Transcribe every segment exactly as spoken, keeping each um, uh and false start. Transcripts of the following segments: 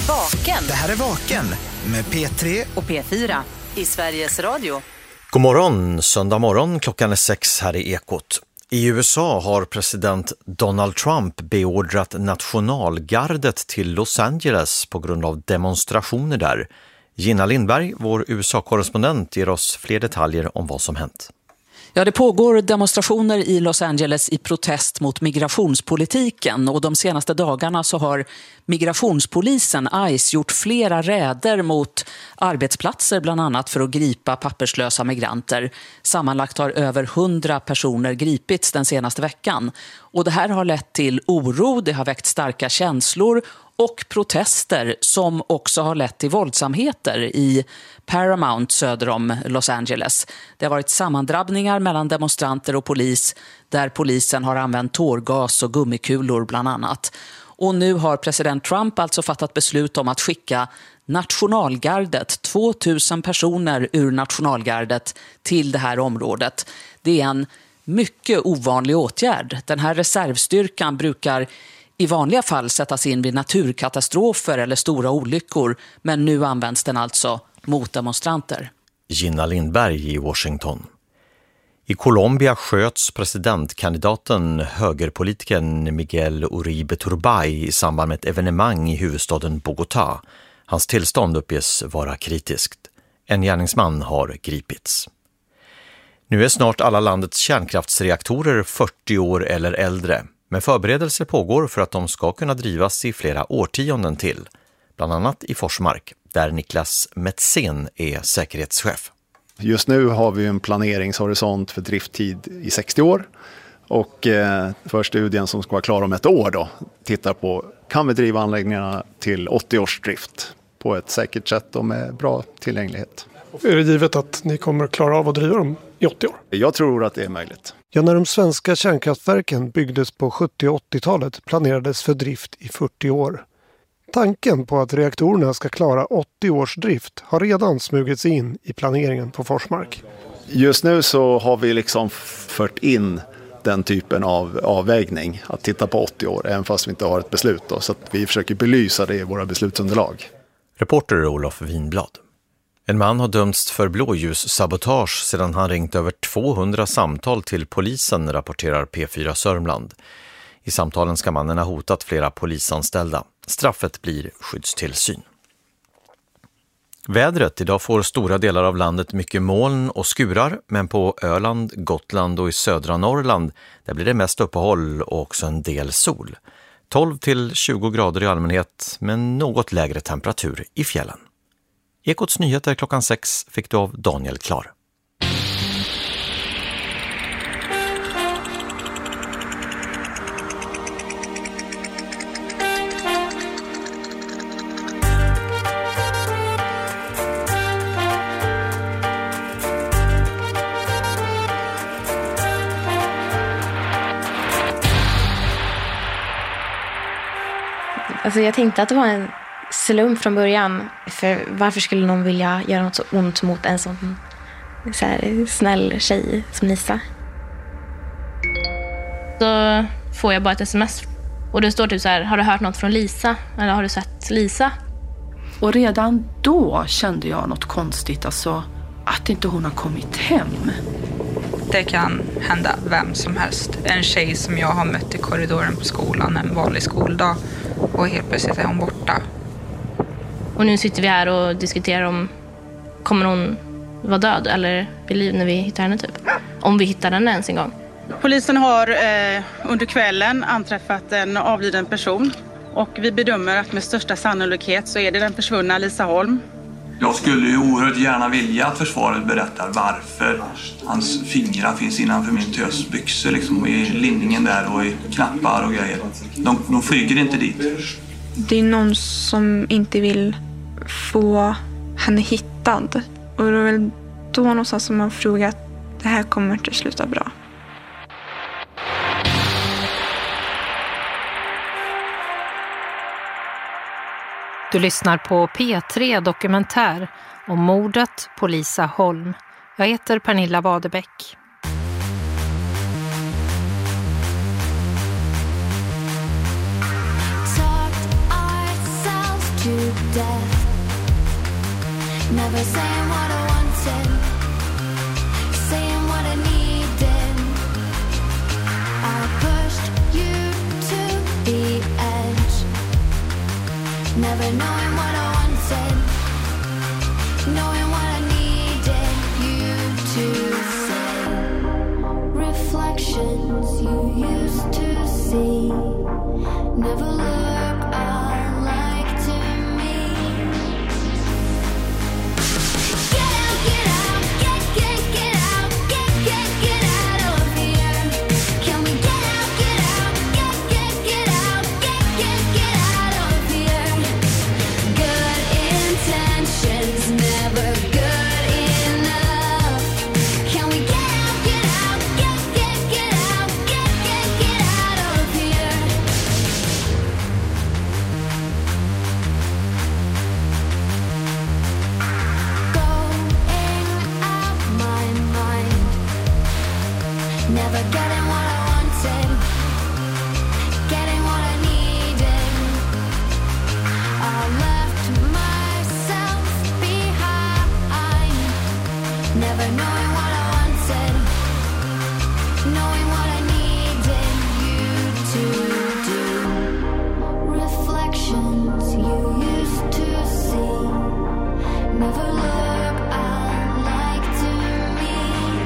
Vaken. Det här är Vaken med P tre och P fyra i Sveriges Radio. God morgon, söndag morgon, klockan är sex här i Ekot. I U S A har president Donald Trump beordrat nationalgardet till Los Angeles på grund av demonstrationer där. Gina Lindberg, vår U S A-korrespondent, ger oss fler detaljer om vad som hänt. Ja, det pågår demonstrationer i Los Angeles i protest mot migrationspolitiken, och de senaste dagarna så har migrationspolisen ICE gjort flera räder mot arbetsplatser bland annat för att gripa papperslösa migranter. Sammanlagt har över hundra personer gripits den senaste veckan, och det här har lett till oro, det har väckt starka känslor och protester som också har lett till våldsamheter i Paramount söder om Los Angeles. Det har varit sammandrabbningar mellan demonstranter och polis där polisen har använt tårgas och gummikulor bland annat. Och nu har president Trump alltså fattat beslut om att skicka nationalgardet, tvåtusen personer ur nationalgardet till det här området. Det är en mycket ovanlig åtgärd. Den här reservstyrkan brukar i vanliga fall sättas in vid naturkatastrofer eller stora olyckor, men nu används den alltså mot demonstranter. Gina Lindberg i Washington. I Colombia sköts presidentkandidaten högerpolitikern Miguel Uribe Turbay i samband med ett evenemang i huvudstaden Bogotá. Hans tillstånd uppges vara kritiskt. En gärningsman har gripits. Nu är snart alla landets kärnkraftsreaktorer fyrtio år eller äldre. Men förberedelser pågår för att de ska kunna drivas i flera årtionden till. Bland annat i Forsmark, där Niklas Metzén är säkerhetschef. Just nu har vi en planeringshorisont för drifttid i sextio år. Och eh, för studien som ska vara klar om ett år då, tittar på, kan vi driva anläggningarna till åttio års drift på ett säkert sätt och med bra tillgänglighet. Är det givet att ni kommer att klara av att driva dem i åttio år? Jag tror att det är möjligt. Ja, när de svenska kärnkraftverken byggdes på sjuttio- och åttiotalet planerades för drift i fyrtio år. Tanken på att reaktorerna ska klara åttio års drift har redan smugits in i planeringen på Forsmark. Just nu så har vi liksom fört in den typen av avvägning att titta på åttio år, även fast vi inte har ett beslut då, så att vi försöker belysa det i våra beslutsunderlag. Reporter Olof Winblad. En man har dömts för blåljussabotage sedan han ringt över tvåhundra samtal till polisen, rapporterar P fyra Sörmland. I samtalen ska mannen ha hotat flera polisanställda. Straffet blir skyddstillsyn. Vädret. Idag får stora delar av landet mycket moln och skurar, men på Öland, Gotland och i södra Norrland där blir det mest uppehåll och också en del sol. tolv till tjugo grader i allmänhet, men något lägre temperatur i fjällen. Ekots nyheter klockan sex fick du av Daniel Klar. Alltså jag tänkte att det var en slump från början. För varför skulle någon vilja göra något så ont mot en sån så här snäll tjej som Lisa? Då får jag bara ett sms. Och det står typ så här: har du hört något från Lisa? Eller har du sett Lisa? Och redan då kände jag något konstigt. Alltså att inte hon har kommit hem. Det kan hända vem som helst. En tjej som jag har mött i korridoren på skolan en vanlig skoldag. Och helt plötsligt är hon borta. Och nu sitter vi här och diskuterar om kommer hon vara död eller vid liv när vi hittar henne typ. Om vi hittar henne ens en gång. Polisen har eh, under kvällen anträffat en avliden person. Och vi bedömer att med största sannolikhet så är det den försvunna Lisa Holm. Jag skulle ju oerhört gärna vilja att försvaret berättar varför hans fingrar finns innanför min tösbyxor liksom, i linningen där och i knappar och grejer. De, de flyger inte dit. Det är någon som inte vill få henne hittad. Och det är väl då någonstans som man frågar att det här kommer inte sluta bra. Du lyssnar på P tre Dokumentär om mordet på Lisa Holm. Jag heter Pernilla Wadebeck. Talked ourselves to death. Never saying what I wanted, saying what I needed. I pushed you to the edge, never knowing what I wanted, knowing what I needed you to say. Reflections you used to see never look alike to me. Get out, get out, get, get, get out, get, get, get out of here. Can we get out, get out, get, get, get out, get, get, get out of here. Good intentions, never good enough. Can we get out, get out, get, get, get out, get, get, get out of here. Going out my mind, never getting what I wanted, getting what I needed. I left myself behind, never knowing what I wanted, knowing what I needed you to do. Reflections you used to see never look alike to me.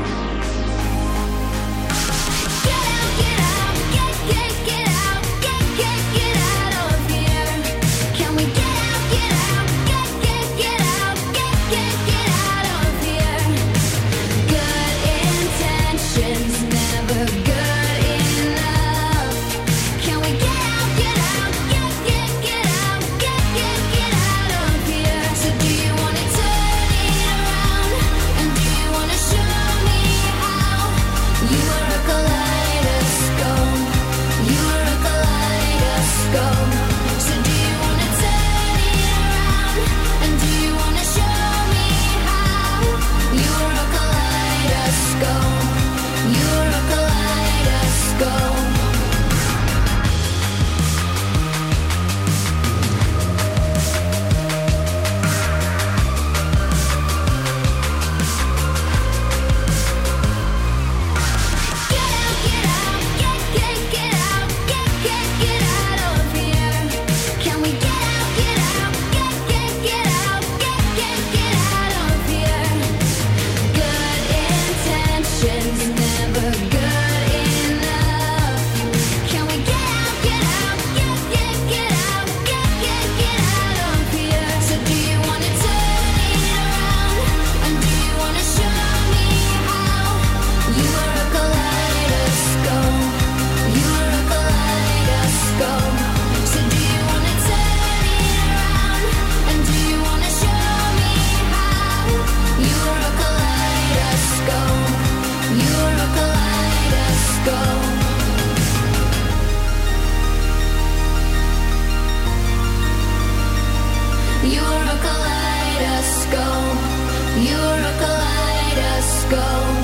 Get out, get out, get, get, get out, get, get, get out of here. Can we get out, get out, get, get, get out, get, get, get out of here. Good intentions, never good enough. Can we get out, get out, get, get, get out, get, get, get out of here. So do you wanna turn it around, and do you wanna show me how? You are a kaleidoscope, you are a kaleidoscope. So do you wanna turn it around, and do you wanna show me how? You are a kaleidoscope, you are a kaleidoscope. Get out, get out, get, get, get out, get, get, get out of here. Can we get out, get out, get, get, get out, get, get, get out of here. Good intentions, never good enough. Can we get out, get out, get, get, get out, get, get, get out of here. So do you wanna turn it around, and do you wanna show me how? You are a kaleidoscope, you are a kaleidoscope. So do you wanna turn it around, and do you wanna show me how? You are a kaleidoscope, you are a kaleidoscope. You are a kaleidoscope, you are a kaleidoscope.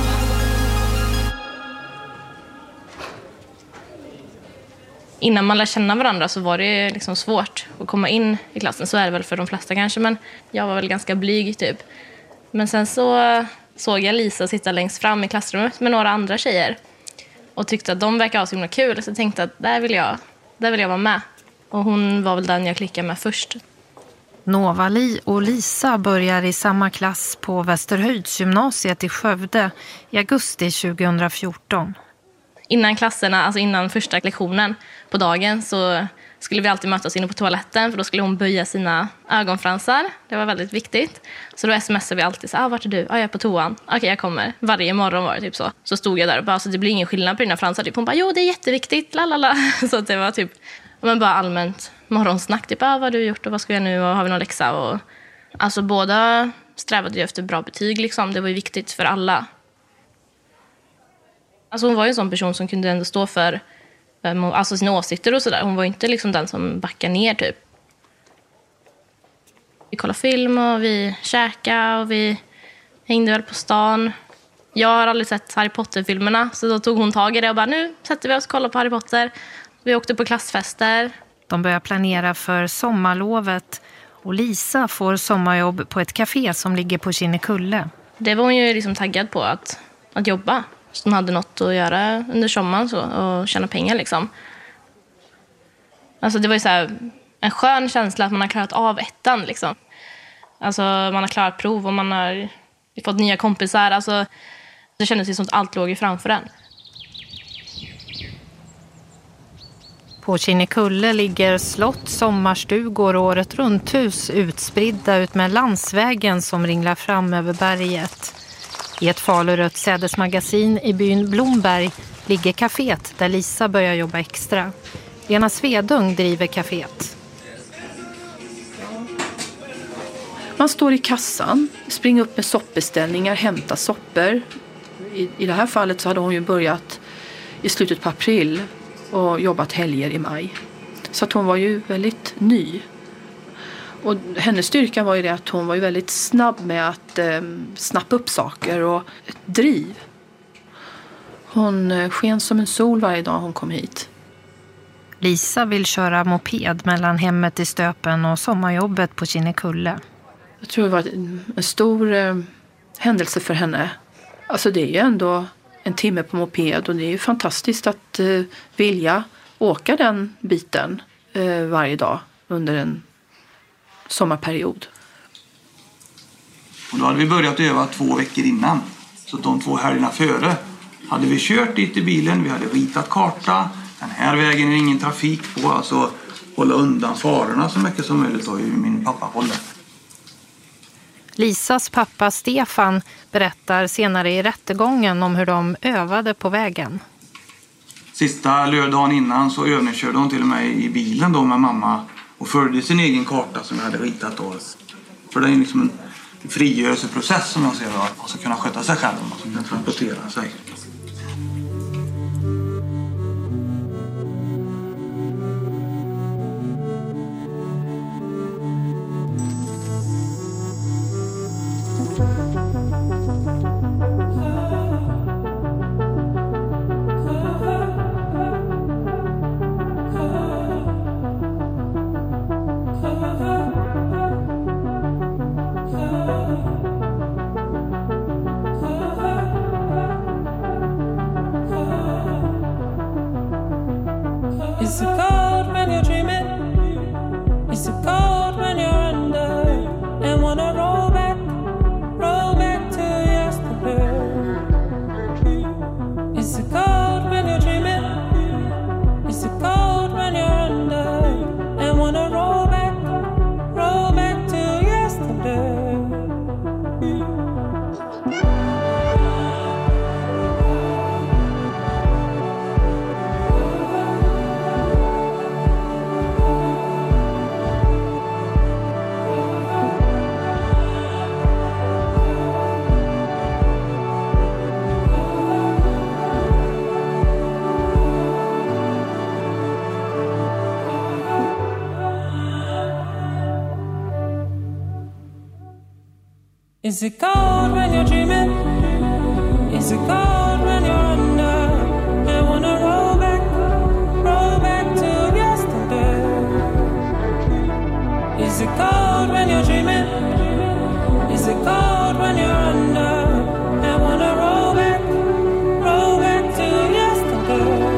Innan man lär känna varandra så var det liksom svårt att komma in i klassen. Så är det väl för de flesta kanske, men jag var väl ganska blyg typ. Men sen så såg jag Lisa sitta längst fram i klassrummet med några andra tjejer och tyckte att de verkar ha så himla kul, så jag tänkte att där vill jag, där vill jag vara med. Och hon var väl den jag klickade med först. Novali och Lisa börjar i samma klass på Västerhöjdsgymnasiet i Skövde i augusti tjugohundrafjorton. Innan klasserna, alltså innan första lektionen på dagen, så skulle vi alltid mötas inne på toaletten, för då skulle hon böja sina ögonfransar. Det var väldigt viktigt. Så då smsade vi alltid så, ah, vart är du? Ah, jag är på toan. Okej, okay, jag kommer. Varje morgon var det typ så. Så stod jag där och bara, så det blir ingen skillnad på dina fransar. Typ. Hon bara, jo det är jätteviktigt, lalala. Så att det var typ, men bara allmänt morgonsnack. Typ, ah, vad har du gjort och vad ska jag nu och har vi någon läxa? Och, alltså båda strävade ju efter bra betyg liksom. Det var ju viktigt för alla. Alltså hon var ju en sån person som kunde ändå stå för alltså sina åsikter och sådär. Hon var ju inte liksom den som backar ner typ. Vi kollade film och vi käkade och vi hängde väl på stan. Jag har aldrig sett Harry Potter-filmerna, så då tog hon tag i det och bara, nu sätter vi oss och kollar på Harry Potter. Vi åkte på klassfester. De började planera för sommarlovet Och Lisa får sommarjobb på ett café som ligger på Kinnekulle. Det var hon ju liksom taggad på att, att jobba. Så hon hade något att göra under sommaren så, och tjäna pengar liksom. Alltså det var ju så här en skön känsla att man har klarat av ettan liksom. Alltså man har klarat prov och man har fått nya kompisar. Alltså det kändes ju som att allt låg ju framför en. På Kinnekulle ligger slott, sommarstugor och året runt hus utspridda ut med landsvägen som ringlar fram över berget. I ett falurött sädesmagasin i byn Blomberg ligger kaféet där Lisa börjar jobba extra. Lena Svedung driver kaféet. Man står i kassan, springer upp med soppbeställningar, hämtar soppor. I, I det här fallet så hade hon ju börjat i slutet på april och jobbat helger i maj. Så att hon var ju väldigt ny. Och hennes styrka var ju det att hon var ju väldigt snabb med att eh, snappa upp saker och ett driv. Hon eh, sken som en sol varje dag hon kom hit. Lisa vill köra moped mellan hemmet i Stöpen och sommarjobbet på Kinnekulle. Jag tror det var en stor eh, händelse för henne. Alltså det är ju ändå en timme på moped och det är ju fantastiskt att eh, vilja åka den biten eh, varje dag under en sommarperiod. Och då hade vi börjat öva två veckor innan. Så de två helgerna före hade vi kört dit i bilen, vi hade ritat karta. Den här vägen är ingen trafik på, alltså hålla undan farorna så mycket som möjligt då i min pappa håller. Lisas pappa Stefan berättar senare i rättegången om hur de övade på vägen. Sista lördagen innan så övningskörde hon till och med i bilen då med mamma och följde sin egen karta som jag hade ritat då. För det är liksom en frigörelseprocess som jag ser då, att man ska kunna sköta sig själv och man ska kunna transportera sig. Is it cold when you're dreaming? Is it cold when you're under and wanna roll back, roll back to yesterday? Is it cold when you're dreaming? Is it cold when you're under and wanna roll back, roll back to yesterday? Is it cold when you're dreaming? Is it cold when you're under? I wanna roll back, roll back to yesterday. Is it cold when you're dreaming? Is it cold when you're under? I wanna roll back, roll back to yesterday.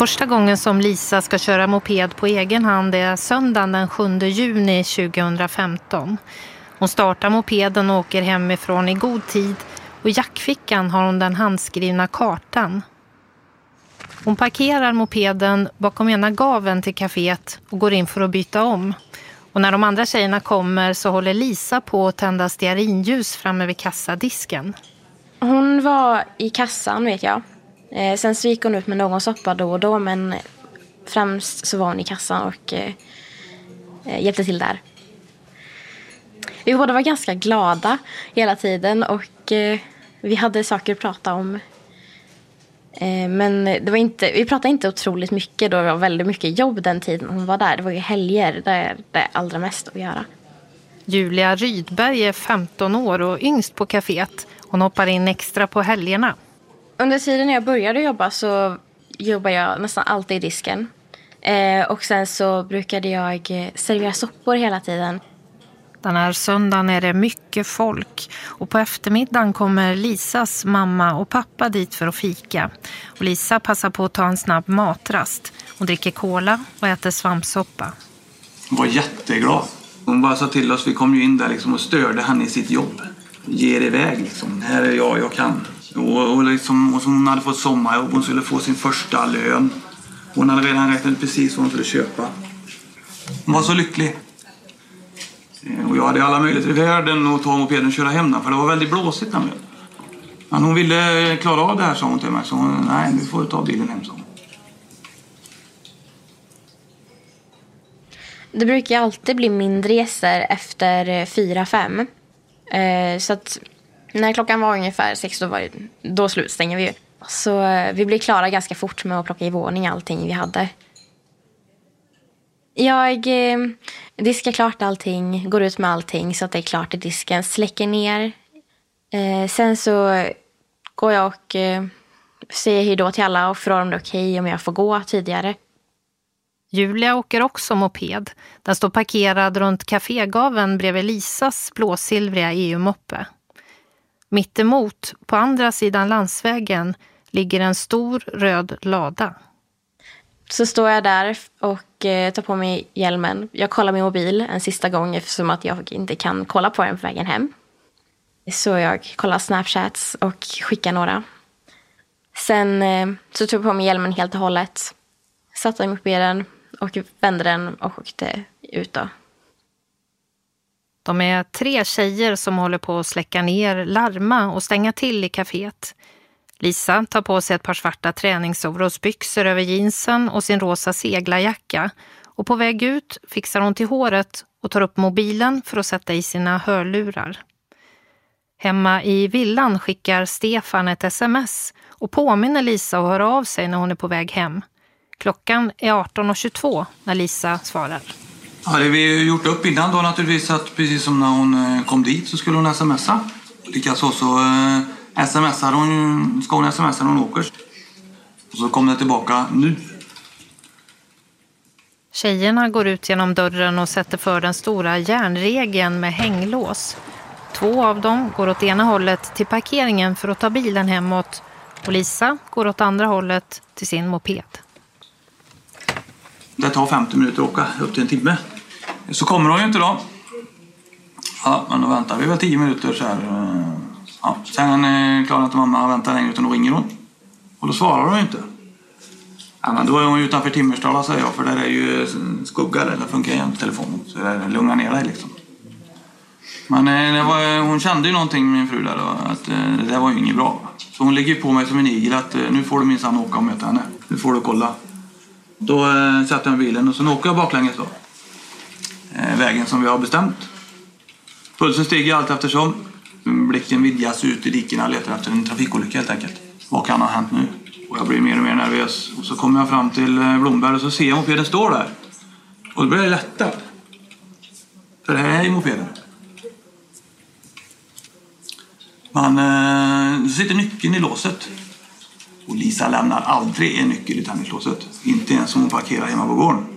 Första gången som Lisa ska köra moped på egen hand är söndagen den sjunde juni tjugohundrafemton. Hon startar mopeden och åker hemifrån i god tid och i jackfickan har hon den handskrivna kartan. Hon parkerar mopeden bakom ena gaven till kaféet och går in för att byta om. Och när de andra tjejerna kommer så håller Lisa på att tända stearinljus framme vid kassadisken. Hon var i kassan, vet jag. Eh, sen så gick hon ut med någon soppa då och då, men främst så var hon i kassan och eh, hjälpte till där. Vi båda var ganska glada hela tiden och eh, vi hade saker att prata om. Eh, men det var inte, vi pratade inte otroligt mycket då, det var väldigt mycket jobb den tiden hon var där. Det var ju helger, där det är allra mest att göra. Julia Rydberg är femton år och yngst på kaféet. Hon hoppar in extra på helgerna. Under tiden när jag började jobba så jobbade jag nästan alltid i disken. Eh, och sen så brukade jag servera soppor hela tiden. Den här söndagen är det mycket folk och på eftermiddagen kommer Lisas mamma och pappa dit för att fika. Och Lisa passar på att ta en snabb matrast. Hon dricker cola och äter svampsoppa. Hon var jätteglad. Hon bara sa till oss, vi kom ju in där liksom och störde henne i sitt jobb. Ger iväg liksom, här är jag, jag kan. Och, och, liksom, och hon hade fått sommarjobb, hon skulle få sin första lön. Hon hade redan räknat precis vad hon skulle köpa. Hon var så lycklig. Och jag hade alla möjligheter i världen att ta mopeden och köra hem den, för det var väldigt blåsigt nämligen. Men hon ville klara av det här, sa hon till mig. Så hon, nej, nu får du ta bilen hem, så. Det brukar alltid bli mindre resor efter fyra fem. Eh, så att när klockan var ungefär sex då, var det, då slutstänger vi ju. Så eh, vi blev klara ganska fort med att plocka i våning allting vi hade. Jag eh, diskar klart allting, går ut med allting så att det är klart i disken, släcker ner. Eh, sen så går jag och eh, säger hej då till alla och frågar om det är okej om jag får gå tidigare. Julia åker också moped. Den står parkerad runt kafégaven bredvid Lisas blåsilvriga E U-moppe. Mittemot, på andra sidan landsvägen, ligger en stor röd lada. Så står jag där och eh, tar på mig hjälmen. Jag kollar min mobil en sista gång eftersom att jag inte kan kolla på den på vägen hem. Så jag kollar Snapchats och skickar några. Sen eh, så tog jag på mig hjälmen helt och hållet. Satte den på den och vände den och åkte ut då. De är tre tjejer som håller på att släcka ner, larma och stänga till i kaféet. Lisa tar på sig ett par svarta träningsoverallsbyxor över jeansen och sin rosa seglarjacka. Och på väg ut fixar hon till håret och tar upp mobilen för att sätta i sina hörlurar. Hemma i villan skickar Stefan ett sms och påminner Lisa att höra av sig när hon är på väg hem. Klockan är arton och tjugotvå när Lisa svarar. Ja, det har vi gjort upp innan då naturligtvis, att precis som när hon kom dit så skulle hon smsa. Likaså så eh, smsar hon, ska hon smsa när hon åker. Och så kommer det tillbaka nu. Tjejerna går ut genom dörren och sätter för den stora järnregeln med hänglås. Två av dem går åt ena hållet till parkeringen för att ta bilen hemåt. Och Lisa går åt andra hållet till sin moped. Det tar femtio minuter att åka, upp till en timme. Så kommer hon ju inte då. Ja, men då väntar vi väl tio minuter så här. Ja, sen klarar inte mamma att vänta längre utan då ringer hon. Och då svarar hon ju inte. Ja, men då är hon utanför Timmerstala, säger jag, för där är ju skugga där, där funkar igen på telefonen. Så det lugnar ner dig liksom. Men det var, hon kände ju någonting, min fru där, då, att det där var ju inget bra. Så hon lägger på mig som en igel att nu får du minsann åka och möta henne. Nu får du kolla. Då eh, sätter jag bilen och så åker jag baklänges då. Eh, vägen som vi har bestämt. Pulsen stiger allt eftersom. Blicken vidgas ut i dikerna, letar efter en trafikolycka helt enkelt. Vad kan ha hänt nu? Och jag blir mer och mer nervös. Och så kommer jag fram till Blomberg och så ser jag mopeden står där. Och då blir jag lättad. För det här är mopeden. Men eh, så sitter nyckeln i låset. Och Lisa lämnar aldrig en nyckel i tändningslåset. Inte ens som hon parkerar hemma på gården.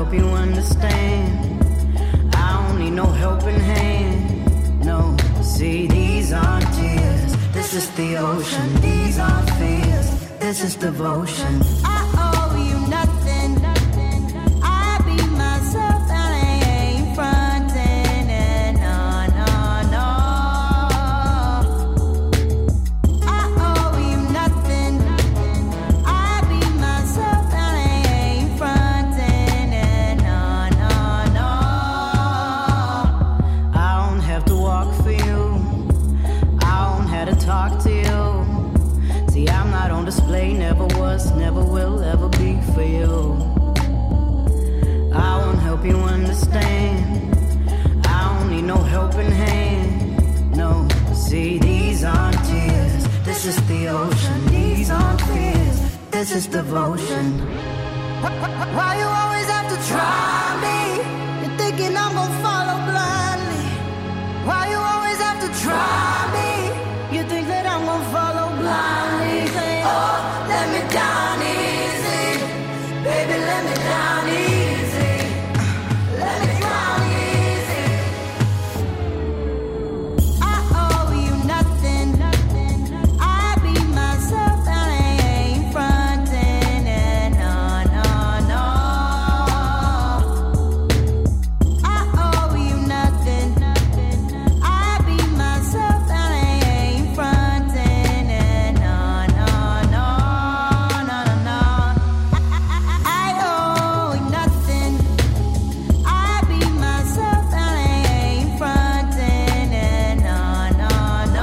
help you understand. I don't need no helping hand. No, see, these aren't tears. This is the ocean. These aren't fears. This is devotion. I owe you nothing. I be myself and I ain't fronting. And no, no, no. I owe you nothing. I be myself and I ain't fronting. And no, no, no. I don't have to walk for you. I don't have to talk to you. See, I'm not on display, never was, never will, ever be for you. I won't help you understand. I don't need no helping hand. No, see, these aren't tears. This is the ocean. These aren't fears. This is devotion. Why you always have to try me? You're thinking I'm gonna follow blindly. Why you always have to try me? You think that I'm gonna follow blindly. Say, oh, let me down easy. Baby, let me down easy. Let me down easy. I owe you nothing. I be myself and I ain't fronting. And no, no, no. I owe you nothing. I be myself and I ain't fronting. And no, no, no, no, no, no. I owe you nothing. I be myself and I ain't fronting. And no, no, no.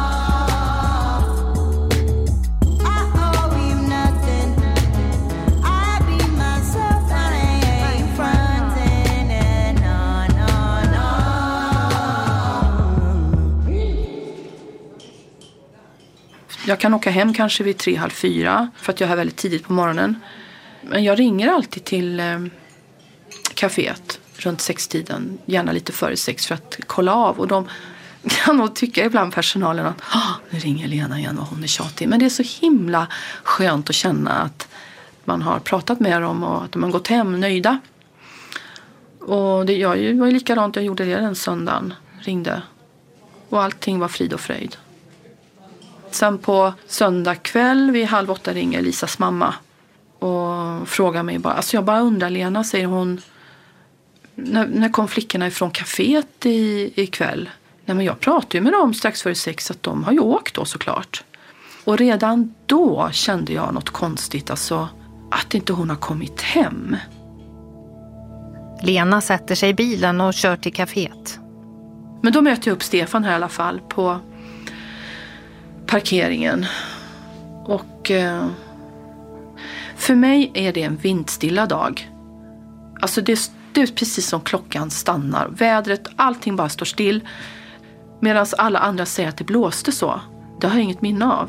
I owe you nothing. I be myself and I ain't fronting. And no, no, no. Jag kan åka hem kanske vid tre, halv fyra för att jag är här väldigt tidigt på morgonen. Men jag ringer alltid till eh, kaféet runt sextiden, gärna lite före sex för att kolla av. Och de kan nog tycka ibland, personalen, att ah, nu ringer Lena igen och hon är tjatig. Men det är så himla skönt att känna att man har pratat med dem och att de har gått hem nöjda. Och det jag ju- var ju likadant, jag gjorde det den söndagen, ringde. Och allting var frid och fröjd. Sen på söndag kväll vid halv åtta ringer Lisas mamma och frågar mig bara, alltså jag bara undrar Lena, säger hon, när, när kom flickorna ifrån kaféet i, ikväll? Nej, men jag pratade ju med dem strax före sex att de har ju åkt då såklart. Och redan då kände jag något konstigt, alltså att inte hon har kommit hem. Lena sätter sig i bilen och kör till kaféet. Men då möter jag upp Stefan här i alla fall på parkeringen. Och eh, för mig är det en vindstilla dag. Alltså det, det är precis som klockan stannar. Vädret, allting bara står still. Medan alla andra säger att det blåste så. Det har jag inget minne av.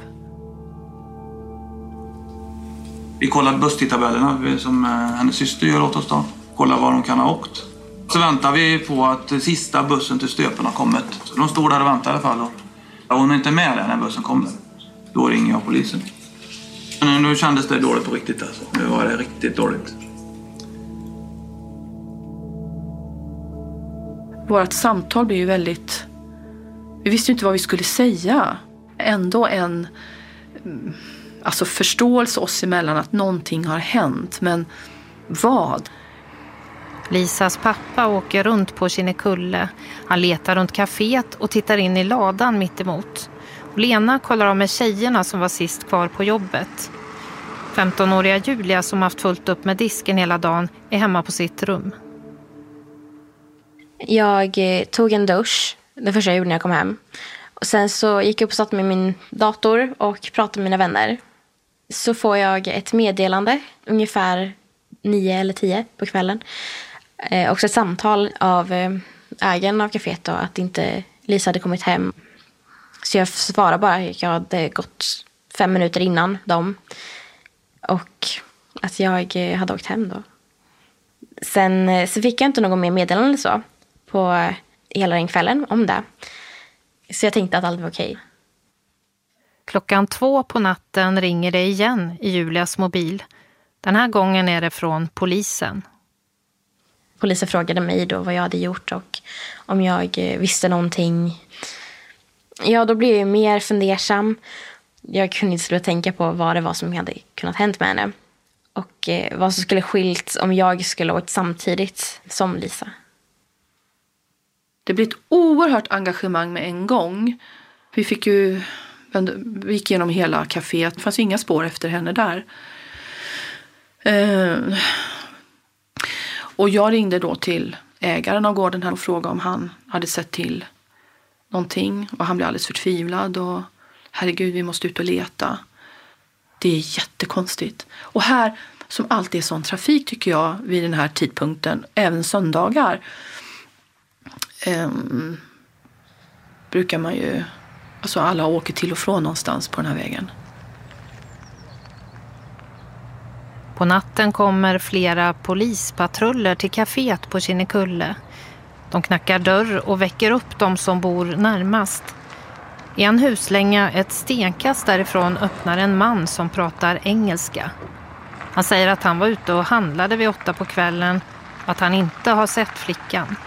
Vi kollar busstidtabellerna som eh, hennes syster gör åt oss då. Kollar var de kan ha åkt. Så väntar vi på att sista bussen till Stöpen har kommit. Så de står där och väntar i alla fall då. Om hon är inte med där när bussen kommer, då ringer jag polisen. Men nu kändes det dåligt på riktigt alltså. Nu var det riktigt dåligt. Vårt samtal blev ju väldigt... Vi visste ju inte vad vi skulle säga. Ändå en mm, alltså förståelse oss emellan att någonting har hänt. Men vad? Lisas pappa åker runt på Kinnekulle. Han letar runt kaféet och tittar in i ladan mitt emot. Lena kollar av med tjejerna som var sist kvar på jobbet. femtonåriga Julia, som haft fullt upp med disken hela dagen, är hemma på sitt rum. Jag eh, tog en dusch, det första jag gjorde när jag kom hem. Och sen så gick jag upp och satt med min dator och pratade med mina vänner. Så får jag ett meddelande, ungefär nio eller tio på kvällen. Eh, också ett samtal av eh, ägaren av kaféet då, att inte Lisa hade kommit hem. Så jag svarade bara, jag hade gått fem minuter innan dem. Och att jag eh, hade åkt hem då. Sen eh, så fick jag inte någon mer meddelande eller så på eh, hela den kvällen om det. Så jag tänkte att allt var okej. Klockan två på natten ringer det igen i Julias mobil. Den här gången är det från polisen. Polisen frågade mig då vad jag hade gjort och om jag visste någonting. Ja, då blev jag mer fundersam. Jag kunde inte sluta tänka på vad det var som hade kunnat hänt med henne. Och eh, vad som skulle skilt om jag skulle ha åkt samtidigt som Lisa. Det blev ett oerhört engagemang med en gång. Vi fick ju, vi gick igenom hela kaféet. Det fanns inga spår efter henne där. Eh, och jag ringde då till ägaren av gården här och frågade om han hade sett till någonting. Och han blev alldeles förtvivlad och herregud, vi måste ut och leta. Det är jättekonstigt. Och här, som alltid är sån trafik tycker jag vid den här tidpunkten, även söndagar, eh, brukar man ju, alltså alla åker till och från någonstans på den här vägen. På natten kommer flera polispatruller till kaféet på Kinnekulle. De knackar dörr och väcker upp de som bor närmast. I en huslänga ett stenkast därifrån öppnar en man som pratar engelska. Han säger att han var ute och handlade vid åtta på kvällen och att han inte har sett flickan.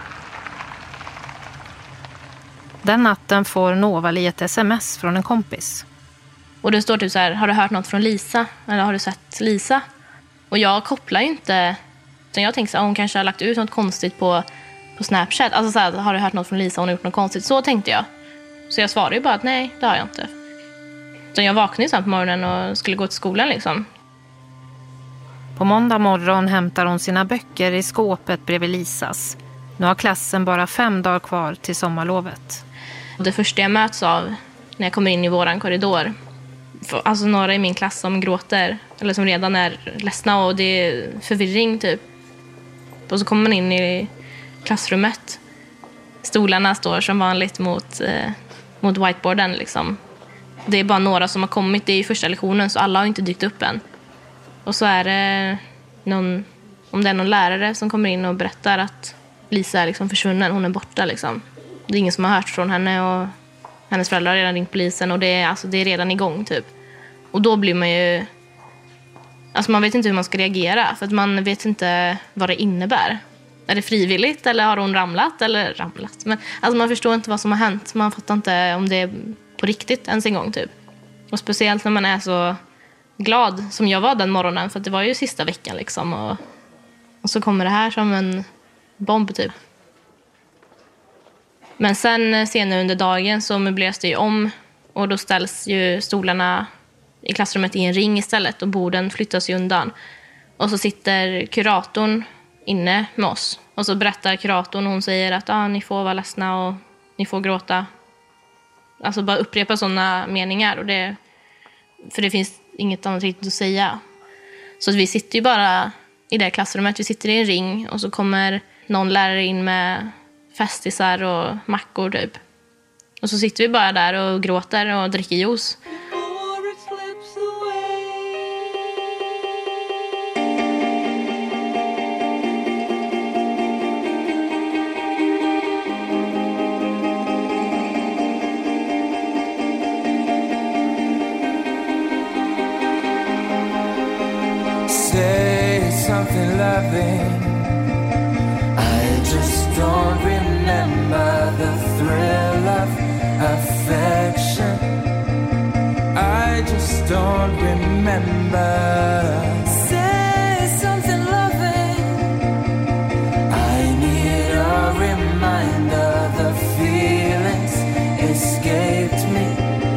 Den natten får Novali ett sms från en kompis. Och det står typ så här, har du hört något från Lisa? Eller har du sett Lisa? Och jag kopplar ju inte, utan jag tänker att hon kanske har lagt ut något konstigt på, på Snapchat. Alltså så här, har du hört något från Lisa? Hon har gjort något konstigt. Så tänkte jag. Så jag svarade ju bara att nej, det har jag inte. Så jag vaknade ju sen på morgonen och skulle gå till skolan liksom. På måndag morgon hämtar hon sina böcker i skåpet bredvid Lisas. Nu har klassen bara fem dagar kvar till sommarlovet. Det första jag möts av när jag kommer in i våran korridor, alltså några i min klass som gråter eller som redan är ledsna och det är förvirring typ. Och så kommer man in i klassrummet. Stolarna står som vanligt mot, eh, mot whiteboarden liksom. Det är bara några som har kommit, det är i första lektionen så alla har inte dykt upp än. Och så är det någon, om det är någon lärare som kommer in och berättar att Lisa är liksom försvunnen, hon är borta liksom. Det är ingen som har hört från henne och hennes föräldrar har redan ringt polisen och det är, alltså, det är redan igång typ. Och då blir man ju, alltså man vet inte hur man ska reagera för att man vet inte vad det innebär. Är det frivilligt eller har hon ramlat eller ramlat? Men alltså man förstår inte vad som har hänt. Man fattar inte om det är på riktigt ens en gång typ. Och speciellt när man är så glad som jag var den morgonen för att det var ju sista veckan liksom och, och så kommer det här som en bomb typ. Men sen senare under dagen så möbleras det ju om och då ställs ju stolarna i klassrummet i en ring istället och borden flyttas ju undan. Och så sitter kuratorn inne med oss och så berättar kuratorn och hon säger att ah, ni får vara ledsna och ni får gråta. Alltså bara upprepa sådana meningar och det, för det finns inget annat riktigt att säga. Så vi sitter ju bara i det klassrummet, vi sitter i en ring och så kommer någon lärare in med festisar och mackor typ. Och så sitter vi bara där och gråter och dricker juice. Say something loving. I just don't remember the thrill of affection. I just don't remember. Say something loving. I need a reminder. The feelings escaped me.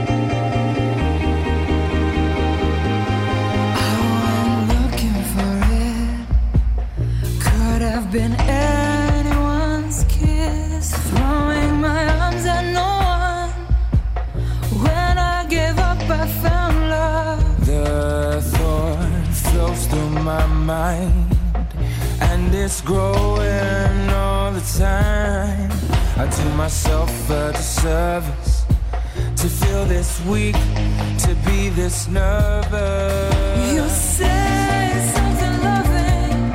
Been anyone's kiss, throwing my arms at no one. When I gave up, I found love. The thought flows through my mind, and it's growing all the time. I do myself a disservice to feel this weak, to be this nervous. You say something loving.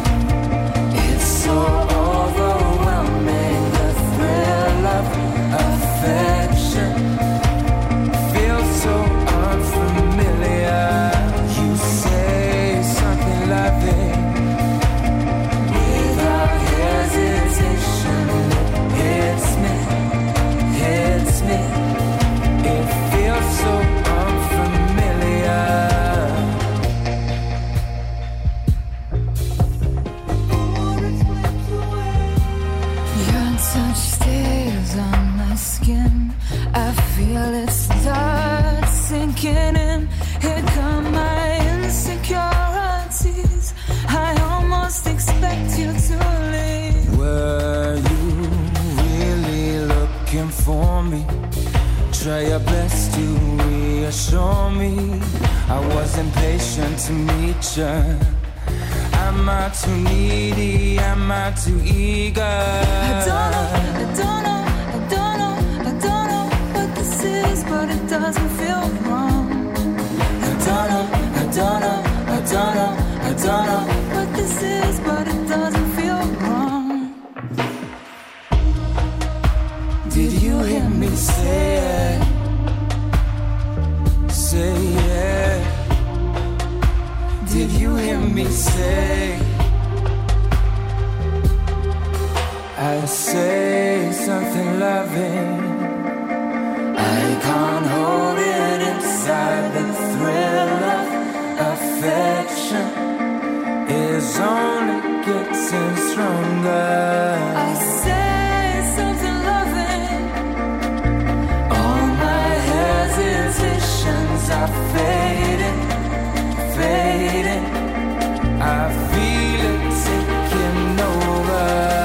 So overwhelming, the thrill of affection feels so unfamiliar. You say something loving without for me. Try your best to reassure me. I was impatient to meet you. Am I too needy? Am I too eager? I don't know, I don't know, I don't know, I don't know what this is, but it doesn't feel wrong. I don't know, I don't know, I don't know, I don't know what this is, but it doesn't feel wrong. Did you hear me say it? Say it. Did you hear me say? I say something loving. I can't hold it inside. The thrill of affection is only getting stronger. I say something loving. All my hesitations are fading, fading. I feel it taking over.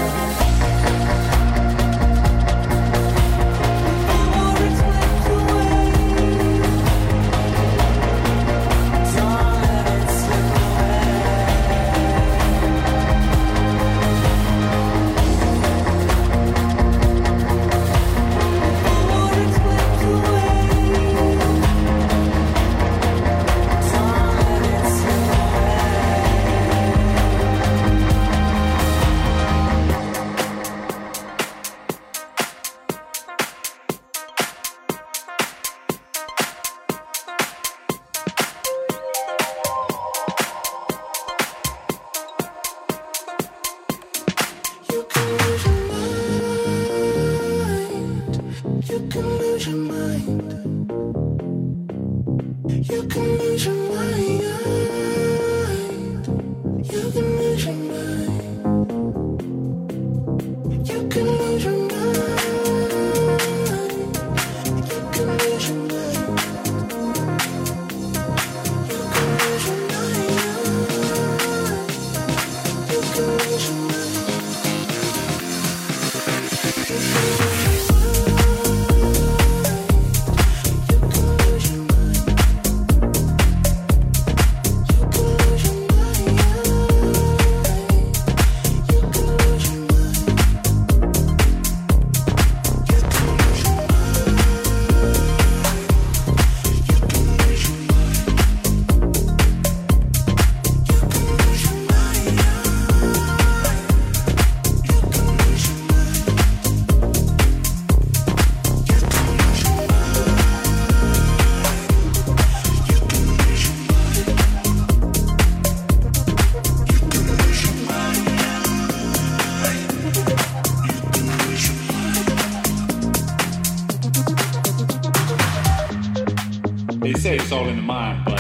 They say it's all in the mind, but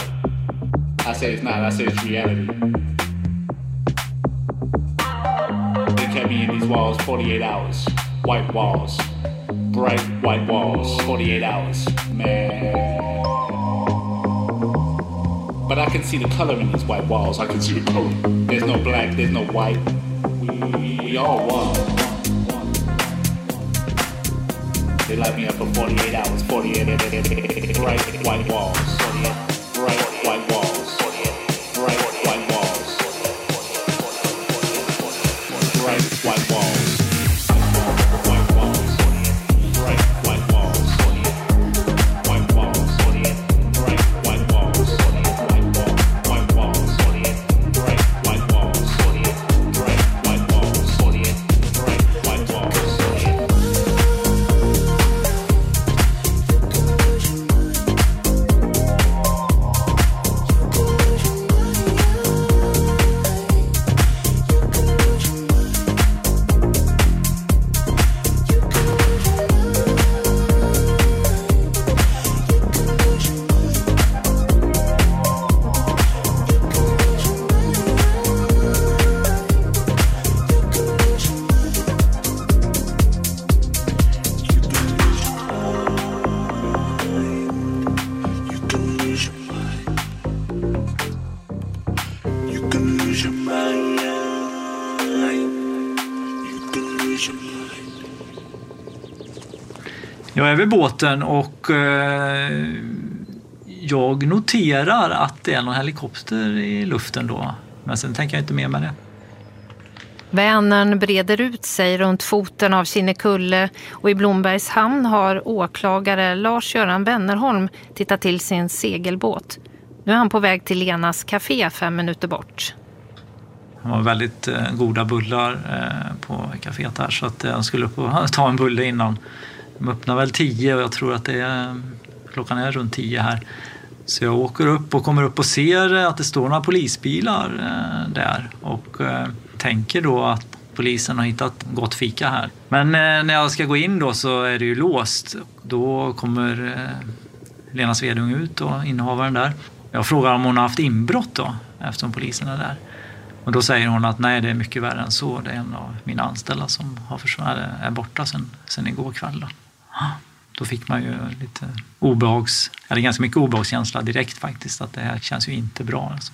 I say it's not. I say it's reality. They kept me in these walls forty-eight hours. White walls. Bright white walls. forty-eight hours. Man. But I can see the color in these white walls. I can see the color. There's no black, there's no white. We, we all one. They light me up for forty-eight hours, forty-eight bright white walls, forty-eight bright white walls, forty-eight bright white walls, bright white walls. Jag är vid båten och eh, jag noterar att det är någon helikopter i luften då. Men sen tänker jag inte mer med det. Vänern breder ut sig runt foten av Kinnekulle och i Blombergs hamn har åklagare Lars-Göran Wennerholm tittat till sin segelbåt. Nu är han på väg till Lenas café fem minuter bort. Det var väldigt eh, goda bullar eh, på kaféet här så att jag skulle upp och ta en bulle innan. De öppnar väl tio och jag tror att det är, klockan är runt tio här. Så jag åker upp och kommer upp och ser att det står några polisbilar eh, där och eh, tänker då att polisen har hittat gott fika här. Men eh, när jag ska gå in då så är det ju låst. Då kommer eh, Lena Svedung ut och innehavaren där. Jag frågar om hon har haft inbrott då eftersom polisen är där. Och då säger hon att nej, det är mycket värre än så. Det är en av mina anställda som har försvunnit, är borta sedan, sedan igår kväll. Då. Då fick man ju lite obehags, eller ganska mycket obehagskänsla direkt faktiskt. Att det här känns ju inte bra. Alltså.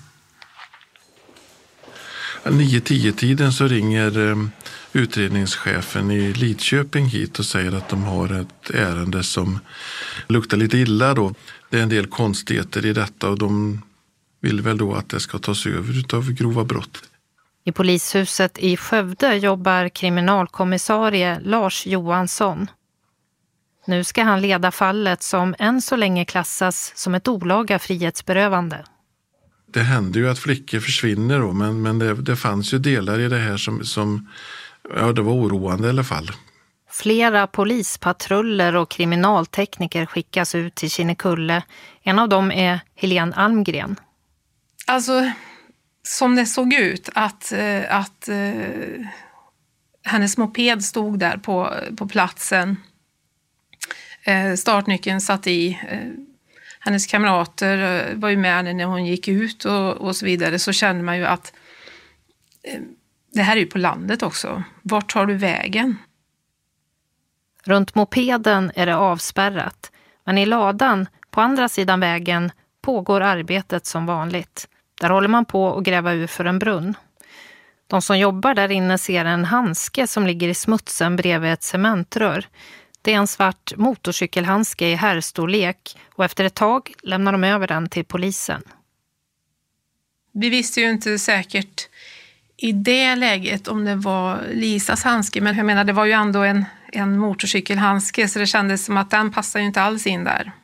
nio tio tiden så ringer utredningschefen i Lidköping hit och säger att de har ett ärende som luktar lite illa då. Det är en del konstigheter i detta och de vill väl då att det ska tas över av grova brott. I polishuset i Skövde jobbar kriminalkommissarie Lars Johansson. Nu ska han leda fallet som än så länge klassas som ett olaga frihetsberövande. Det händer ju att flickor försvinner då, men, men det, det fanns ju delar i det här som, som ja, det var oroande i alla fall. Flera polispatruller och kriminaltekniker skickas ut till Kinnekulle. En av dem är Helene Almgren. Alltså, som det såg ut att, att uh, hennes moped stod där på, på platsen. Uh, startnyckeln satt i. Uh, hennes kamrater uh, var ju med henne när hon gick ut och, och så vidare. Så kände man ju att uh, det här är ju på landet också. Vart tar du vägen? Runt mopeden är det avspärrat. Men i ladan på andra sidan vägen pågår arbetet som vanligt. Där håller man på att gräva ur för en brunn. De som jobbar där inne ser en handske som ligger i smutsen bredvid ett cementrör. Det är en svart motorcykelhandske i herrstorlek och efter ett tag lämnar de över den till polisen. Vi visste ju inte säkert i det läget om det var Lisas handske, men jag menar det var ju ändå en, en motorcykelhandske så det kändes som att den passar ju inte alls in där.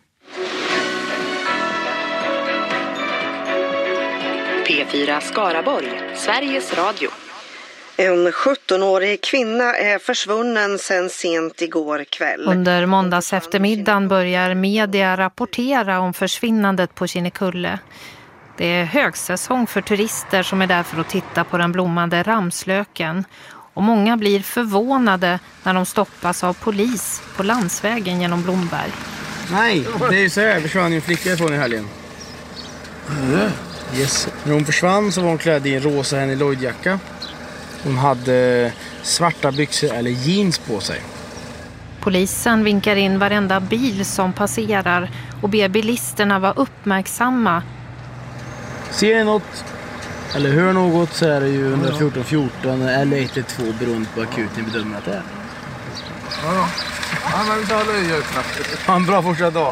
P fyra Skaraborg, Sveriges Radio. En sjuttonårig kvinna är försvunnen sedan sent igår kväll. Under måndags eftermiddagen börjar media rapportera om försvinnandet på Kinnekulle. Det är högsäsong för turister som är där för att titta på den blommande ramslöken. Och många blir förvånade när de stoppas av polis på landsvägen genom Blomberg. Nej, det är ju så här. Försvann ju en flicka ifrån i helgen. Mm. Yes. När hon försvann så var hon klädd i en rosa Henny Lloyd-jacka. Hon hade svarta byxor eller jeans på sig. Polisen vinkar in varenda bil som passerar och ber bilisterna vara uppmärksamma. Ser ni något eller hör något så är det ju ett ett fyra fjorton eller ett ett två beroende på akut ni bedömer att det är. Ja, ja men vi tar löjor. Ha en bra fortsatt dag.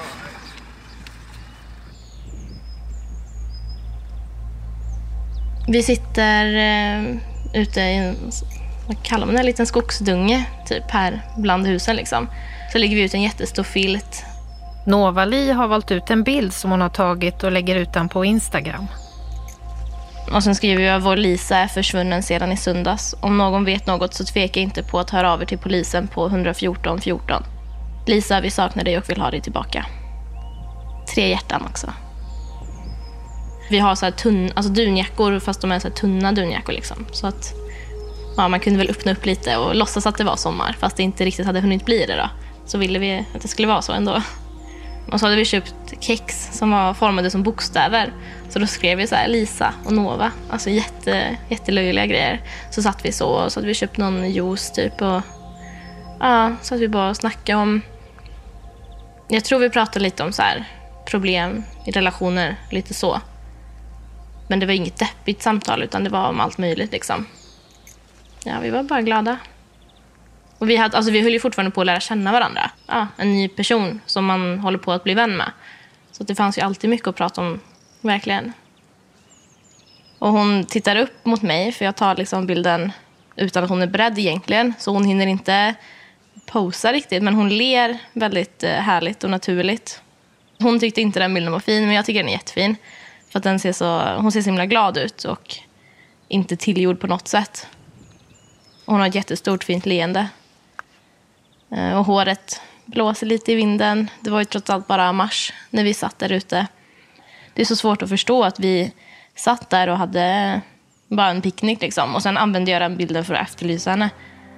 Vi sitter eh, ute i en, vad kallar man det, en liten skogsdunge typ här bland husen liksom. Så lägger vi ut en jättestor filt. Novali har valt ut en bild som hon har tagit och lägger ut den på Instagram. Och sen skriver jag: vår Lisa är försvunnen sedan i söndags. Om någon vet något så tveka inte på att höra av er till polisen på ett fjorton fjorton. Lisa, vi saknar dig och vill ha dig tillbaka. Tre hjärtan också. Vi har så här tunn, alltså dunjackor fast de är så här tunna dunjackor liksom. Så att ja, man kunde väl öppna upp lite och låtsas att det var sommar fast det inte riktigt hade hunnit bli det då. Så ville vi att det skulle vara så ändå. Och så hade vi köpt kex som var formade som bokstäver. Så då skrev vi så här Lisa och Nova. Alltså jätte, jättelöjliga grejer. Så satt vi så och så hade vi köpt någon juice typ. Och ja, så att vi bara snackade om... Jag tror vi pratade lite om så här problem i relationer, lite så. Men det var inget deppigt samtal utan det var om allt möjligt liksom. Ja, vi var bara glada. Och vi, hade, alltså vi höll ju fortfarande på att lära känna varandra. Ja, en ny person som man håller på att bli vän med. Så det fanns ju alltid mycket att prata om, verkligen. Och hon tittar upp mot mig, för jag tar liksom bilden utan att hon är beredd egentligen. Så hon hinner inte posa riktigt, men hon ler väldigt härligt och naturligt. Hon tyckte inte den bilden var fin, men jag tycker den är jättefin. För att den ser så, hon ser så himla glad ut och inte tillgjord på något sätt. Och hon har ett jättestort fint leende. Och håret blåser lite i vinden. Det var ju trots allt bara mars när vi satt där ute. Det är så svårt att förstå att vi satt där och hade bara en picknick liksom. Och sen använde jag den bilden för att efterlysa henne.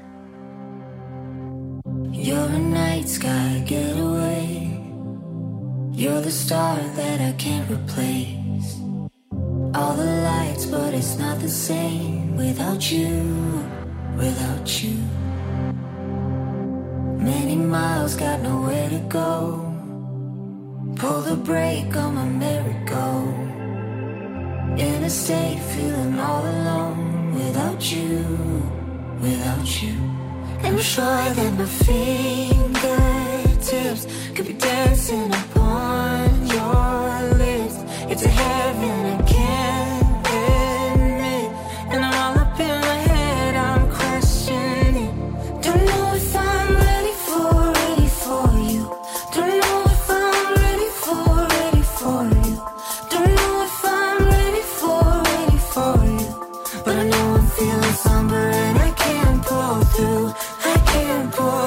You're a night sky getaway. You're the star that I can't replace. All the lights, but it's not the same without you, without you. Many miles, got nowhere to go. Pull the brake on my merry-go. In a state, feeling all alone without you, without you. I'm sure that my fingertips could be dancing upon your lips. It's a heaven I can't admit, and I'm all up in my head, I'm questioning. Don't know if I'm ready for, ready for you. Don't know if I'm ready for, ready for you. Don't know if I'm ready for, ready for you. But I know I'm feeling somber and I can't pull through. I can't pull.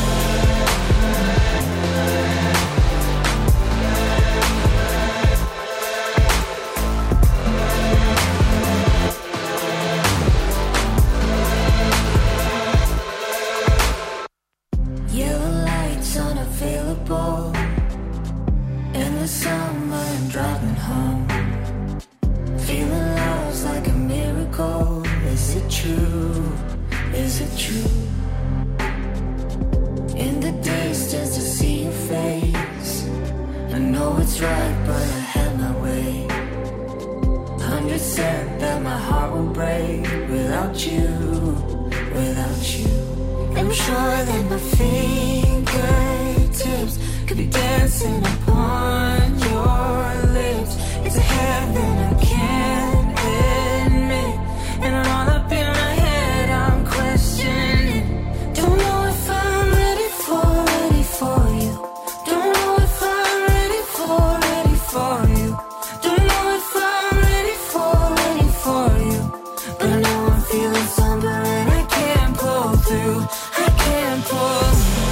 Yellow lights unavailable. In the summer I'm driving home. Feeling love's like a miracle. Is it true? Is it true? In the distance I see your face. I know it's right, but I had my way. Hundred said that my heart will break without you, without you. I'm sure that my fingertips could be dancing upon your lips. It's a heaven I can't admit, and I'm all up in my head, I'm questioning. Don't know if I'm ready for, ready for you. Don't know if I'm ready for, ready for you. Don't know if I'm ready for, ready for you. But I know I'm feeling somber and I can't pull through. I can't pull.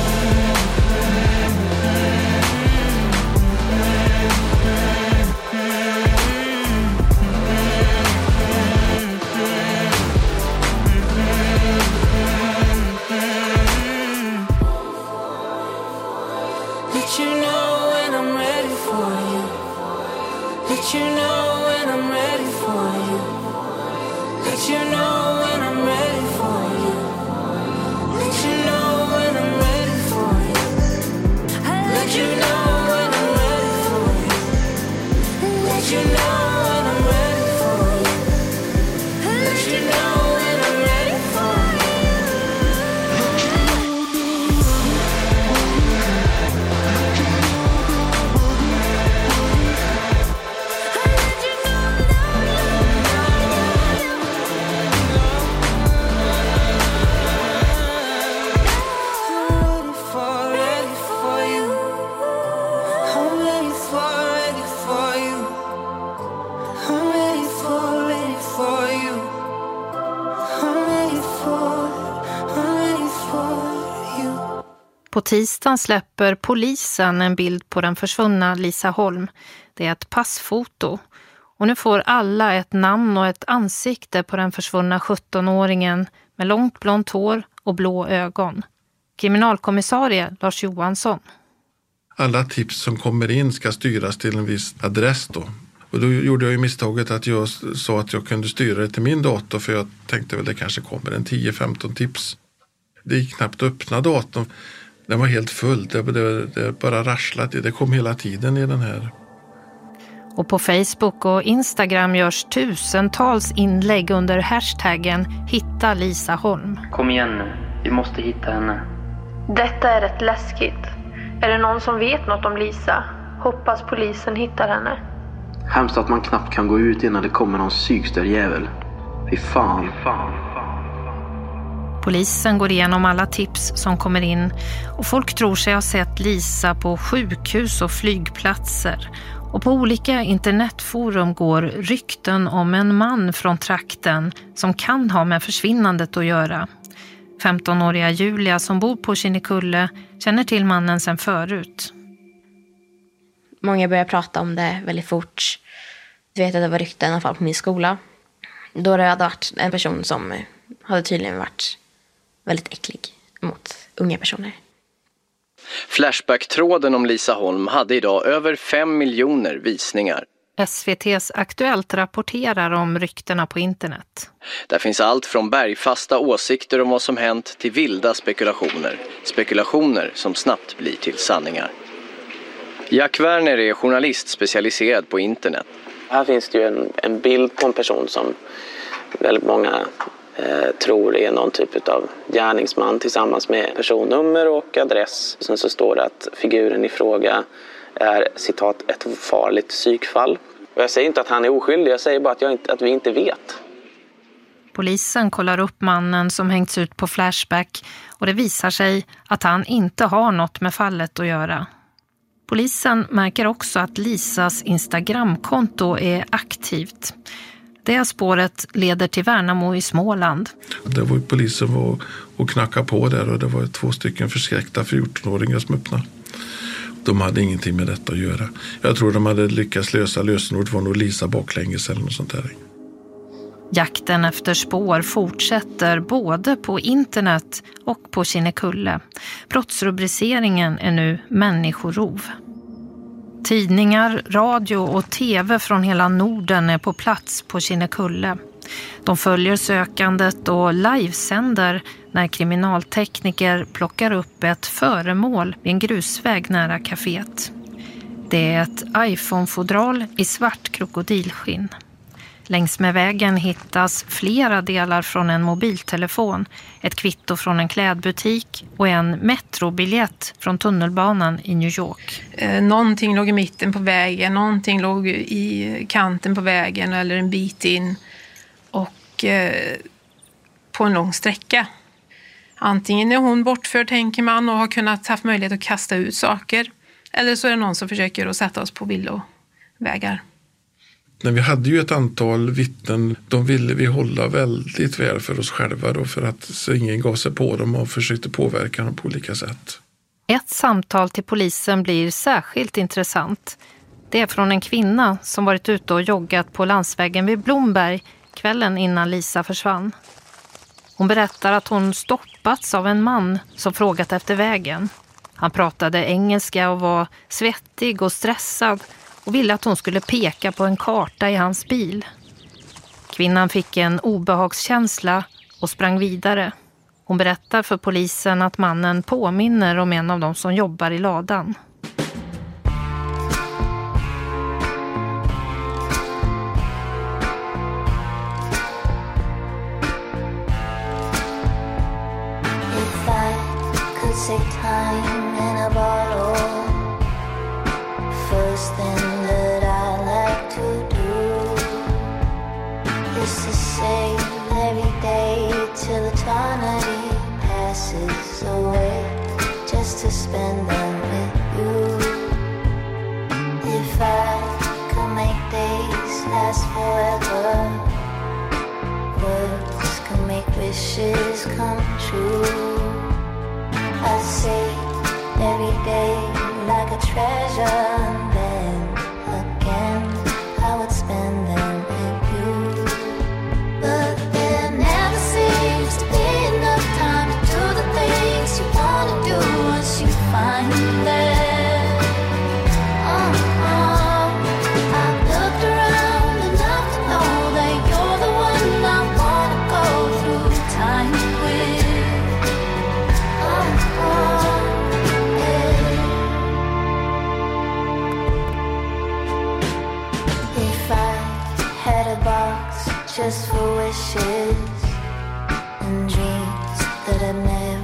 Let you know when I'm ready for you. Let you know when I'm ready for you. Let you know when I'm ready for you. Let you know when I'm ready for you. Let you know when I'm ready for you. Let you know when I'm ready for you. Let you know when I'm ready for you. På tisdagen släpper polisen en bild på den försvunna Lisa Holm. Det är ett passfoto. Och nu får alla ett namn och ett ansikte på den försvunna sjuttonåringen med långt blont hår och blå ögon. Kriminalkommissarie Lars Johansson. Alla tips som kommer in ska styras till en viss adress då. Och då gjorde jag ju misstaget att jag sa att jag kunde styra det till min dator, för jag tänkte väl det kanske kommer en tio femton tips. Det gick knappt att öppna datorn. Den var helt full. Det, det, det bara rasslat. Det kom hela tiden i den här. Och på Facebook och Instagram görs tusentals inlägg under hashtaggen Hitta Lisa Holm. Kom igen nu. Vi måste hitta henne. Detta är rätt läskigt. Är det någon som vet något om Lisa? Hoppas polisen hittar henne. Hemskt att man knappt kan gå ut innan det kommer någon psykstörd jävel. Fy fan. Fy fan. Polisen går igenom alla tips som kommer in och folk tror sig ha sett Lisa på sjukhus och flygplatser. Och på olika internetforum går rykten om en man från trakten som kan ha med försvinnandet att göra. femtonåriga Julia som bor på Kinnekulle känner till mannen sedan förut. Många börjar prata om det väldigt fort. Du vet att det var rykten i alla fall på min skola. Då det hade varit en person som hade tydligen varit väldigt äcklig mot unga personer. Flashback-tråden om Lisa Holm hade idag över fem miljoner visningar. S V T:s Aktuellt rapporterar om ryktena på internet. Där finns allt från bergfasta åsikter om vad som hänt till vilda spekulationer. Spekulationer som snabbt blir till sanningar. Jack Werner är journalist specialiserad på internet. Här finns det ju en, en bild på en person som väldigt många eh, tror är någon typ av gärningsman tillsammans med personnummer och adress. Sen så står det att figuren i fråga är citat ett farligt psykfall. Och jag säger inte att han är oskyldig, jag säger bara att, jag inte, att vi inte vet. Polisen kollar upp mannen som hängts ut på Flashback och det visar sig att han inte har något med fallet att göra. Polisen märker också att Lisas Instagramkonto är aktivt. Det spåret leder till Värnamo i Småland. Det var ju polisen var och knackade på där och det var två stycken förskräckta fjortonåringar som öppnade. De hade ingenting med detta att göra. Jag tror de hade lyckats lösa lösenord, var nog Lisa baklänges eller något sånt där. Jakten efter spår fortsätter både på internet och på Kinnekulle. Brottsrubriceringen är nu människorov. Tidningar, radio och tv från hela Norden är på plats på Kinnekulle. De följer sökandet och livesänder när kriminaltekniker plockar upp ett föremål vid en grusväg nära kaféet. Det är ett iPhone-fodral i svart krokodilskinn. Längs med vägen hittas flera delar från en mobiltelefon, ett kvitto från en klädbutik och en metrobiljett från tunnelbanan i New York. Eh, någonting låg i mitten på vägen, någonting låg i kanten på vägen eller en bit in och eh, på en lång sträcka. Antingen är hon bortförd, tänker man, och har kunnat haft möjlighet att kasta ut saker. Eller så är det någon som försöker att sätta oss på villovägar. Men vi hade ju ett antal vittnen, de ville vi hålla väldigt väl för oss själva då, för att så ingen gav sig på dem och försökte påverka dem på olika sätt. Ett samtal till polisen blir särskilt intressant. Det är från en kvinna som varit ute och joggat på landsvägen vid Blomberg kvällen innan Lisa försvann. Hon berättar att hon stoppats av en man som frågat efter vägen. Han pratade engelska och var svettig och stressad och ville att hon skulle peka på en karta i hans bil. Kvinnan fick en obehagskänsla och sprang vidare. Hon berättar för polisen att mannen påminner om en av dem som jobbar i ladan. If I could say time in a bottle, first thing that I like to do is to save every day till eternity passes away, just to spend them with you. If I could make days last forever, words could make wishes come true. I say every day like a treasure, and then again I would spend them with you. But there never seems to be enough time to do the things you wanna do once you find them. Uh-huh. I've looked around enough to know that you're the one I wanna go through time with. Uh-huh. If I had a box just for wishes and dreams that I'd never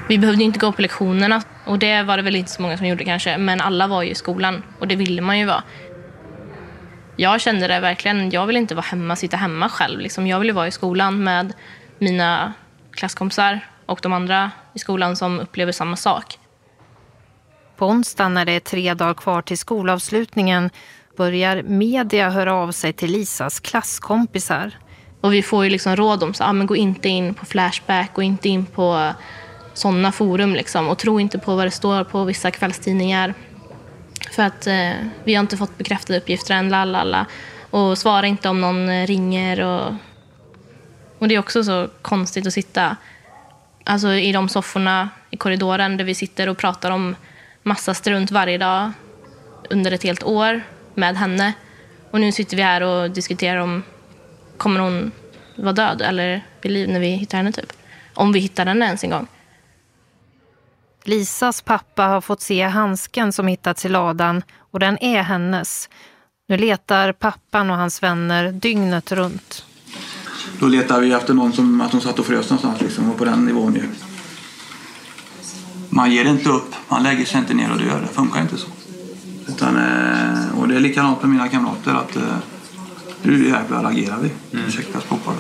Vi behövde inte gå på lektionerna och det var det väl inte så många som gjorde kanske. Men alla var ju i skolan och det ville man ju vara. Jag kände det verkligen, jag vill inte vara hemma, sitta hemma själv. Liksom. Jag ville vara i skolan med mina klasskompisar och de andra i skolan som upplever samma sak. På onsdag när det är tre dagar kvar till skolavslutningen börjar media höra av sig till Lisas klasskompisar. Och vi får ju liksom råd om så, ah, men gå inte in på Flashback, gå inte in på sådana forum liksom, och tro inte på vad det står på vissa kvällstidningar. För att eh, vi har inte fått bekräftade uppgifter än, lalala. Och svara inte om någon ringer. Och, och det är också så konstigt att sitta alltså, i de sofforna i korridoren där vi sitter och pratar om massa strunt varje dag under ett helt år med henne. Och nu sitter vi här och diskuterar om kommer hon vara död eller vid liv när vi hittar henne typ. Om vi hittar henne ens en gång. Lisas pappa har fått se handsken som hittats i ladan och den är hennes. Nu letar pappan och hans vänner dygnet runt. Då letar vi efter någon som att de satt och frös någonstans liksom, och på den nivån ju. Man ger inte upp, man lägger sig inte ner och dör, det funkar inte så. Utan, och det är likadant med mina kamrater att nu jävlar agerar vi. Mm. Ursäkta spoppar.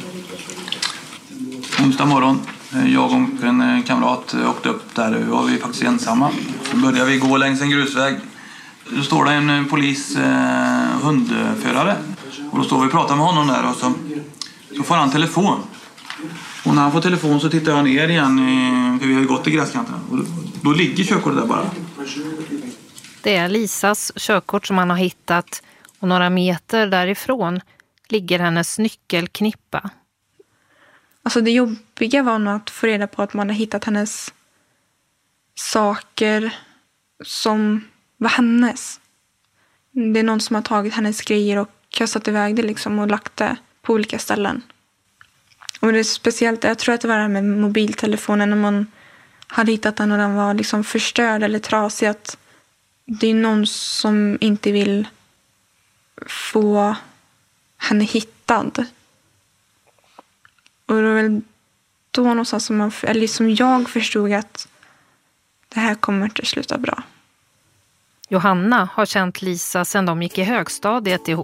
Onsdag morgon, jag och en kamrat åkte upp där och var vi faktiskt ensamma. Så började vi gå längs en grusväg. Då står det en polis eh, hundförare. Och då står vi och pratar med honom där och så, så får han telefon. Och när han får telefon så tittar jag ner igen, i, för vi har ju gått i gräskanten. Och då, då ligger körkortet där bara. Det är Lisas körkort som han har hittat och några meter därifrån ligger hennes nyckelknippa. Alltså det jobbiga var nog att få reda på att man har hittat hennes saker som var hennes. Det är någon som har tagit hennes grejer och kastat iväg det liksom och lagt det på olika ställen. Och det är speciellt, jag tror att det var det här med mobiltelefonen när man hade hittat den och den var liksom förstörd eller trasig. Att det är någon som inte vill få henne hittad. Och det var väl då någonstans som, man, eller som jag förstod att det här kommer inte sluta bra. Johanna har känt Lisa sedan de gick i högstadiet ihop.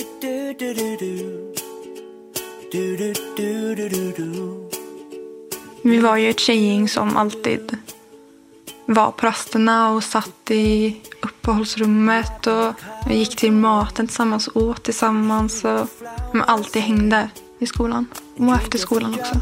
Vi var ju ett tjejgäng som alltid var på rasterna och satt i uppehållsrummet och gick till maten tillsammans och åt tillsammans och men alltid hängde i skolan och efter skolan också.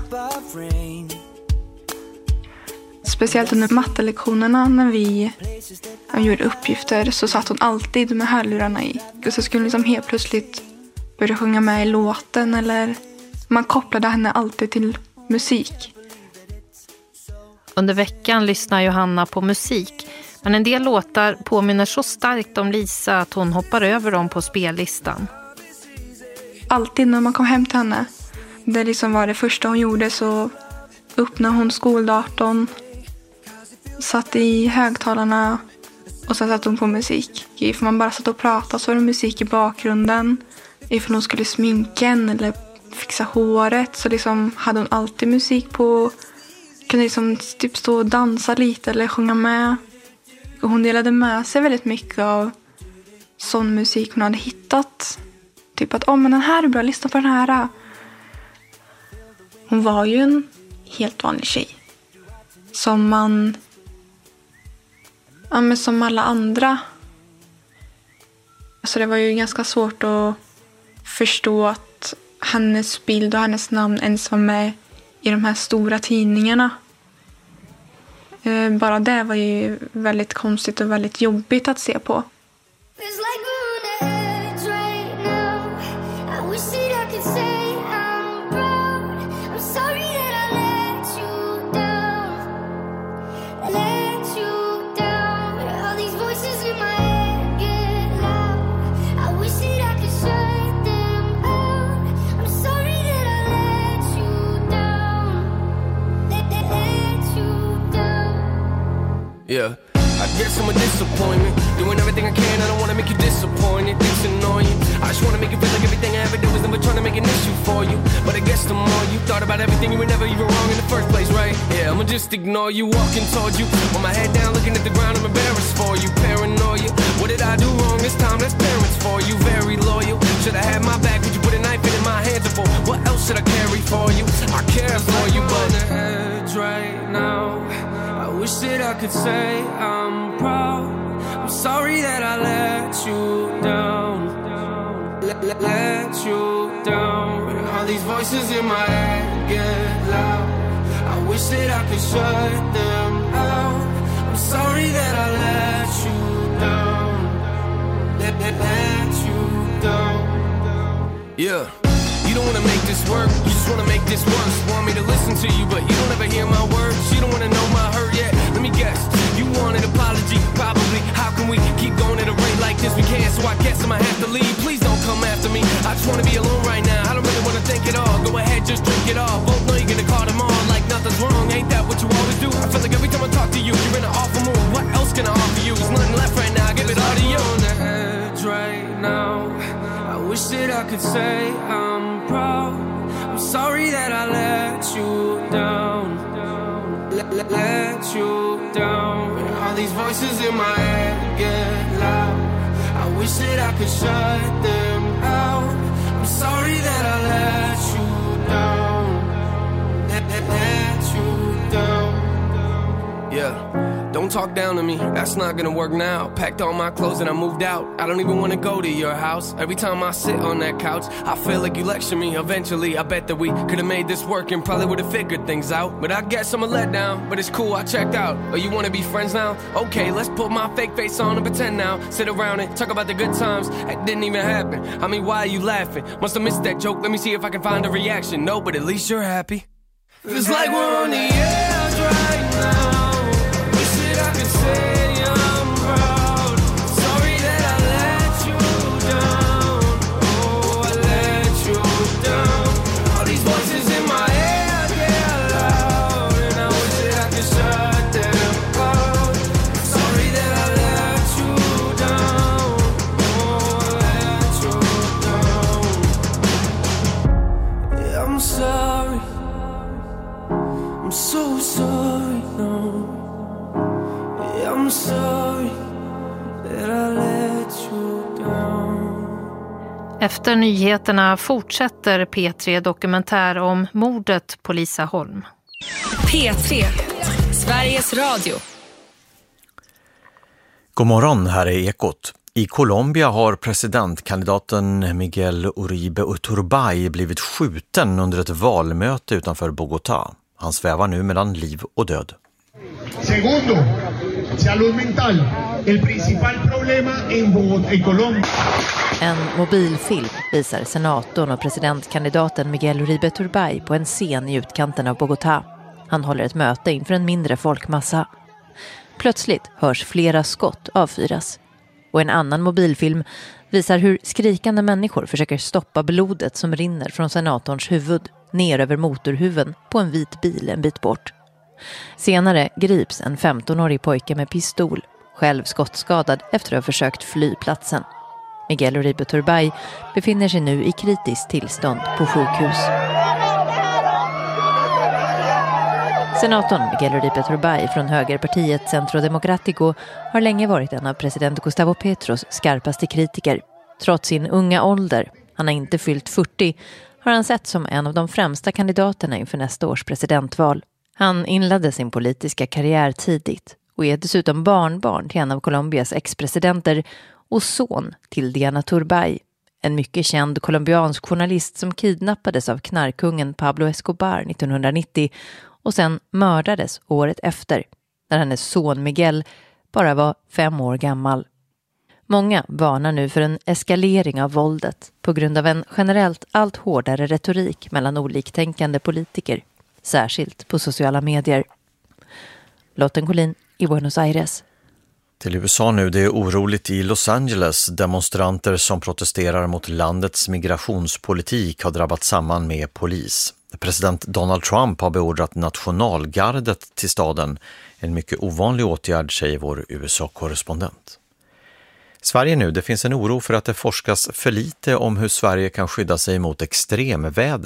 Speciellt under mattelektionerna när vi gjorde uppgifter så satt hon alltid med hörlurarna i. Och så skulle hon liksom helt plötsligt börja sjunga med i låten eller man kopplade henne alltid till musik. Under veckan lyssnar Johanna på musik, men en del låtar påminner så starkt om Lisa att hon hoppar över dem på spellistan. Alltid när man kom hem till henne, det liksom var det första hon gjorde, så öppnade hon skoldatorn, satt i högtalarna och så satt hon på musik. Ifall man bara satt och pratade så var det musik i bakgrunden. Ifall hon skulle sminka en eller fixa håret så liksom hade hon alltid musik på. Kunde liksom typ stå och dansa lite eller sjunga med. Och hon delade med sig väldigt mycket av sån musik hon hade hittat. Typ att, åh oh, men den här är bra, lyssna på den här. Hon var ju en helt vanlig tjej. Som man, ja men som alla andra. Så det var ju ganska svårt att förstå att hennes bild och hennes namn ens var med i de här stora tidningarna. Bara det var ju väldigt konstigt och väldigt jobbigt att se på. Yeah, I guess I'm a disappointment. Doing everything I can, I don't wanna make you disappointed. Things annoying. I just wanna make you feel like everything I ever do was never trying to make an issue for you. But I guess the more you thought about everything, you were never even wrong in the first place, right? Yeah, I'm I'ma just ignore you, walking toward you. With my head down, looking at the ground, I'm embarrassed for you. Paranoia, what did I do wrong this time? That's parents for you, very loyal. Should I have my back? Would you put a knife in my hands for? What else should I carry for you? I care for you, but on the edge right now. I wish that I could say I'm proud. I'm sorry that I let you down. Let, let, let you down. All these voices in my head get loud. I wish that I could shut them out. I'm sorry that I let you down. Let, let, let you down. Yeah. You don't wanna make this work, you just wanna make this worse. Want me to listen to you, but you don't ever hear my words. You don't wanna know my hurt yet, let me guess. You want an apology, probably. How can we keep going at a rate like this? We can't, so I guess I'ma have to leave. Please don't come after me, I just wanna be alone right now. I don't really wanna think at all, go ahead, just drink it all. Both know you're gonna call them on like nothing's wrong. Ain't that what you always do? I feel like every time I talk to you, you're in an awful mood. What else can I offer you? There's nothing left right now, I give it all to you. On the edge right now, I wish that I could say I'm proud. I'm sorry that I let you down. Let, let, let you down. All these voices in my head get loud. I wish that I could shut them out. I'm sorry that I let you down. Let, let, let you down. Yeah. Don't talk down to me, that's not gonna work now. Packed all my clothes and I moved out. I don't even wanna go to your house. Every time I sit on that couch, I feel like you lecture me. Eventually, I bet that we could've made this work and probably would've figured things out. But I guess I'm a letdown, but it's cool, I checked out. Oh, you wanna be friends now? Okay, let's put my fake face on and pretend now. Sit around and talk about the good times. That didn't even happen. I mean, why are you laughing? Must have missed that joke, let me see if I can find a reaction. No, but at least you're happy. Feels like we're on the edge right now. I could say I'm proud. Sorry that I let you down. Oh, I let you down. All these voices in my head get loud, and I wish that I could shut them out. Sorry that I let you down. Oh, I let you down. Yeah, I'm sorry. I'm so sorry, no. I'm sorry that I let you down. Efter nyheterna fortsätter P tre Dokumentär om mordet på Lisa Holm. P tre, Sveriges Radio. God morgon, här är Ekot. I Colombia har presidentkandidaten Miguel Uribe Uturbay blivit skjuten under ett valmöte utanför Bogotá. Han svävar nu mellan liv och död. Segundo, salud mental, el principal problema en Bogotá, en Colombia. En mobilfilm visar senatorn och presidentkandidaten Miguel Uribe Uturbay på en scen i utkanten av Bogotá. Han håller ett möte inför en mindre folkmassa. Plötsligt hörs flera skott avfyras. Och en annan mobilfilm visar hur skrikande människor försöker stoppa blodet som rinner från senatorns huvud ner över motorhuven på en vit bil en bit bort. Senare grips en femtonårig pojke med pistol, själv skottskadad efter att ha försökt fly platsen. Miguel Uribe Uturbay befinner sig nu i kritiskt tillstånd på sjukhus. Senatorn Miguel Uribe Uturbay från högerpartiet Centro Democrático har länge varit en av president Gustavo Petros skarpaste kritiker. Trots sin unga ålder, han har inte fyllt fyrtio, har han sett som en av de främsta kandidaterna inför nästa års presidentval. Han inledde sin politiska karriär tidigt och är dessutom barnbarn till en av Colombias ex-presidenter och son till Diana Turbay, en mycket känd colombiansk journalist som kidnappades av knarkungen Pablo Escobar nittonhundranittio och sen mördades året efter, när hennes son Miguel bara var fem år gammal. Många varnar nu för en eskalering av våldet på grund av en generellt allt hårdare retorik mellan oliktänkande politiker, särskilt på sociala medier. Lotten Collin i Buenos Aires. Till U S A nu, det är oroligt i Los Angeles. Demonstranter som protesterar mot landets migrationspolitik har drabbat samman med polis. President Donald Trump har beordrat nationalgardet till staden. En mycket ovanlig åtgärd, säger vår U S A-korrespondent. Sverige nu, det finns en oro för att det forskas för lite om hur Sverige kan skydda sig mot extremväder.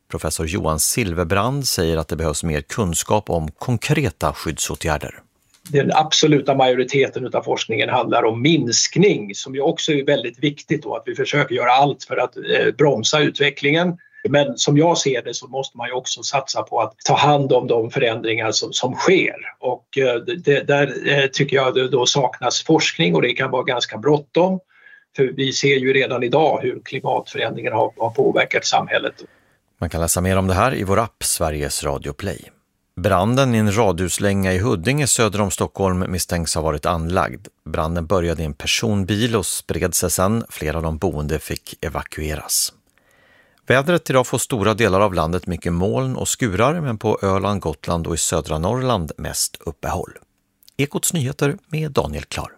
Professor Johan Silverbrand säger att det behövs mer kunskap om konkreta skyddsåtgärder. Den absoluta majoriteten av forskningen handlar om minskning, som ju också är väldigt viktigt då, att vi försöker göra allt för att eh, bromsa utvecklingen. Men som jag ser det så måste man ju också satsa på att ta hand om de förändringar som, som sker. Och eh, det, där eh, tycker jag det då saknas forskning, och det kan vara ganska bråttom. För vi ser ju redan idag hur klimatförändringen har, har påverkat samhället. Man kan läsa mer om det här i vår app Sveriges Radio Play. Branden i en radhuslänga i Huddinge söder om Stockholm misstänks ha varit anlagd. Branden började i en personbil och spred sig sedan. Flera av de boende fick evakueras. Vädret idag får stora delar av landet mycket moln och skurar, men på Öland, Gotland och i södra Norrland mest uppehåll. Ekots nyheter med Daniel Klar.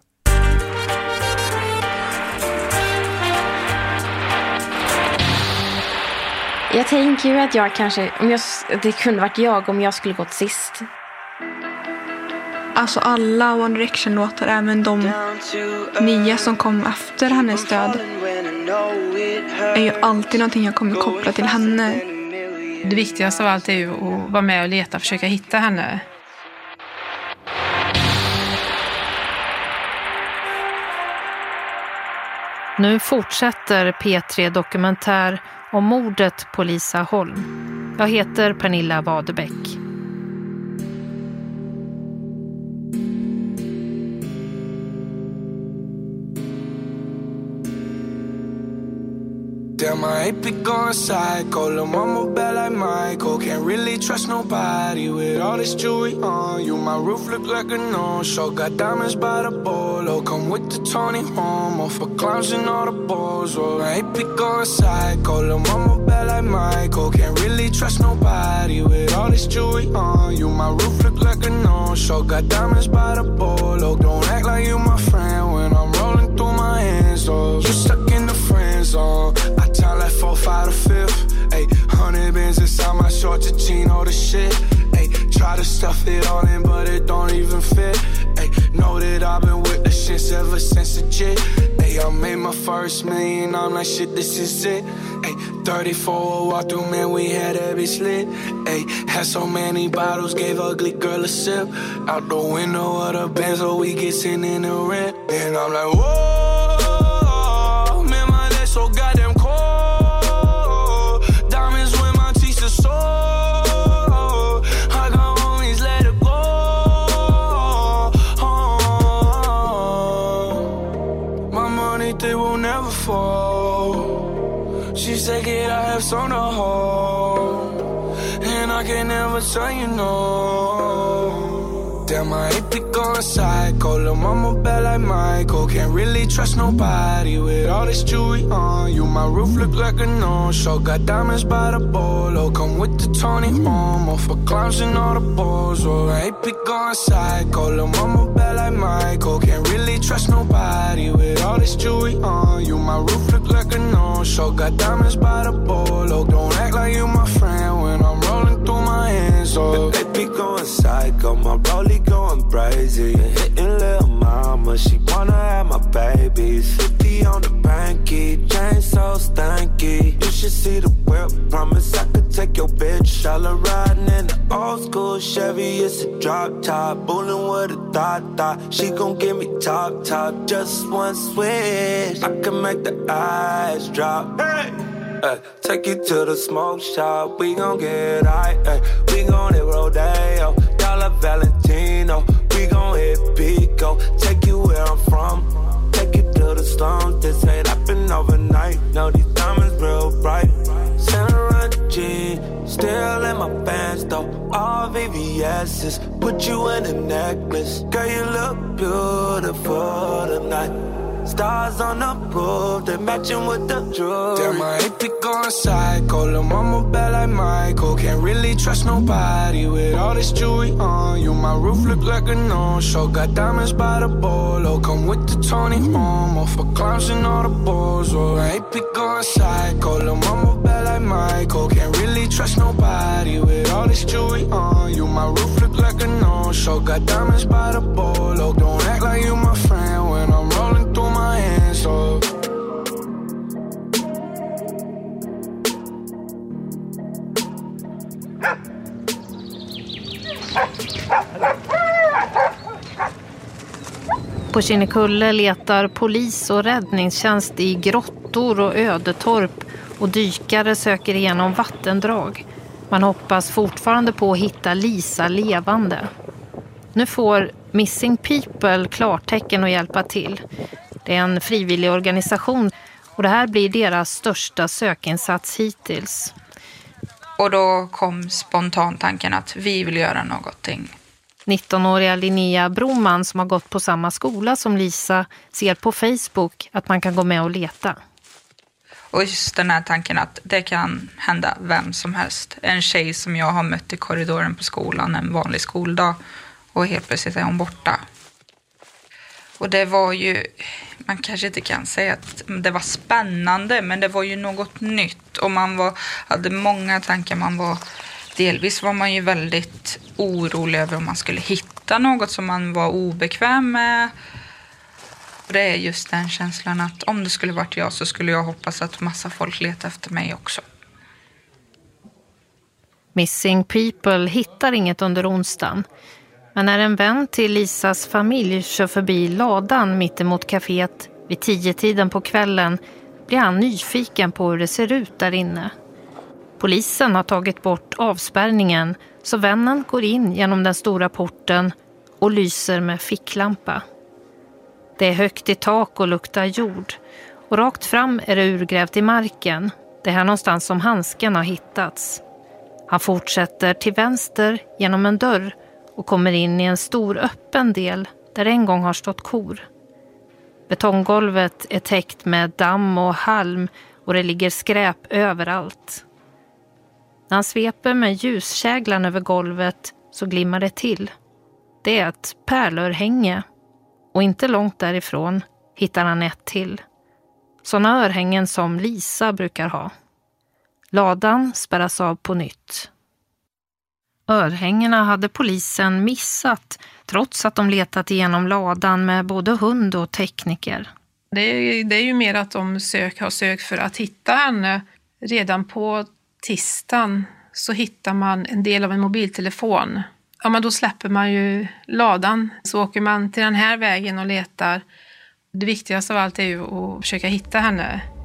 Jag tänker ju att jag kanske, om jag, det kunde varit jag om jag skulle gått sist. Alltså alla One Direction-låtar, även de nya som kom efter hennes död, är ju alltid någonting jag kommer koppla till henne. Det viktigaste av allt är ju att vara med och leta, försöka hitta henne. Nu fortsätter P tre Dokumentär om mordet på Lisa Holm. Jag heter Pernilla Wadebeck. Damn, I ain't be going psycho. Lil' mama bad like Michael. Can't really trust nobody with all this jewelry on you. My roof look like a no-show. Got diamonds by the bolo. Come with the Tony Homo for clowns and all the balls. Oh, I ain't be going psycho. Lil' mama bad like Michael. Can't really trust nobody with all this jewelry on you. My roof look like a no-show. Got diamonds by the bolo. Don't act like you my friend when I'm rolling through my hands. Oh, you stuck in the friend zone. Time like four, five, to fifth. Ayy, hundred bins inside my shorts, a chino, the shit. Ayy, try to stuff it all in, but it don't even fit. Ayy, know that I've been with the shits ever since the jit. Ayy, I made my first million, I'm like, shit, this is it. Ayy, thirty-four walk through, man, we had every slit. Ayy, had so many bottles, gave ugly girl a sip. Out the window of the Benz, so we get sent in the rent. And I'm like, whoa, man, my legs so goddamn cold. She said, kid, I have some to hold, and I can never tell you no. Damn, I ain't be going psycho. Lil' mama bad like Michael. Can't really trust nobody with all this jewelry on you. My roof look like a no-show. Got diamonds by the bolo. Come with the Tony Homo for clowns and all the balls. Oh, I ain't be going psycho. Lil' mama bad like Michael. Can't really trust nobody with all this jewelry on you. My roof look like a no-show. Got diamonds by the bolo. Don't act like you my friend when I'm rolling through my hands. Oh, they be going psycho. My rollie going crazy. Hitting little mama, she wanna have my babies. Fifty on the banky, chain so stanky. You should see the whip, promise I could take your bitch. All her riding in the old school Chevy, it's a drop top. Bullin' with a thought thought, she gon' give me top top. Just one switch, I can make the eyes drop. Hey! Uh, take you to the smoke shop, we gon' get high, uh, we gon' hit Rodeo, Dollar Valentino, we gon' hit Pico, take you where I'm from, take you to the slums, this ain't happen overnight, no these diamonds real bright, Santa G, still in my pants though, all V V S's, put you in a necklace, girl you look beautiful tonight. Stars on the roof, they matching with the jewelry. Damn, I ain't be going psycho. Lil' mama bad like Michael. Can't really trust nobody with all this jewelry on you. My roof look like a no-show. Got diamonds by the bolo. Come with the Tony Homo for clowns and all the balls. Oh, I ain't be going psycho. Lil' mama bad like Michael. Can't really trust nobody with all this jewelry on you. My roof look like a no-show. Got diamonds by the bolo. Don't act like you my friend when I'm rolling through my hands, oh. På Kinnekulle letar polis och räddningstjänst i grottor och ödetorp och dykare söker igenom vattendrag. Man hoppas fortfarande på att hitta Lisa levande. Nu får Missing People klartecken att hjälpa till. Det är en frivillig organisation och det här blir deras största sökinsats hittills. Och då kom spontant tanken att vi vill göra någonting. nittonåriga Linnea Broman som har gått på samma skola som Lisa ser på Facebook att man kan gå med och leta. Och just den här tanken att det kan hända vem som helst. En tjej som jag har mött i korridoren på skolan en vanlig skoldag och helt plötsligt är hon borta. Och det var ju, man kanske inte kan säga att det var spännande, men det var ju något nytt. Och man var, hade många tankar, man var, delvis var man ju väldigt orolig över om man skulle hitta något som man var obekväm med. Och det är just den känslan att om det skulle varit jag så skulle jag hoppas att massa folk letar efter mig också. Missing People hittar inget under onsdagen. Men när en vän till Lisas familj kör förbi ladan mittemot kaféet vid tio tiden på kvällen blir han nyfiken på hur det ser ut där inne. Polisen har tagit bort avspärrningen så vännen går in genom den stora porten och lyser med ficklampa. Det är högt i tak och luktar jord och rakt fram är det urgrävt i marken. Det är här någonstans som handsken har hittats. Han fortsätter till vänster genom en dörr och kommer in i en stor öppen del där en gång har stått kor. Betonggolvet är täckt med damm och halm och det ligger skräp överallt. När han sveper med ljuskäglan över golvet så glimmar det till. Det är ett pärlörhänge och inte långt därifrån hittar han ett till. Sådana örhängen som Lisa brukar ha. Ladan spärras av på nytt. Örhängena hade polisen missat trots att de letat igenom ladan med både hund och tekniker. Det är, det är ju mer att de sök, har sökt för att hitta henne. Redan på tisdagen så hittar man en del av en mobiltelefon. Ja, men då släpper man ju ladan. Så åker man till den här vägen och letar. Det viktigaste av allt är ju att försöka hitta henne.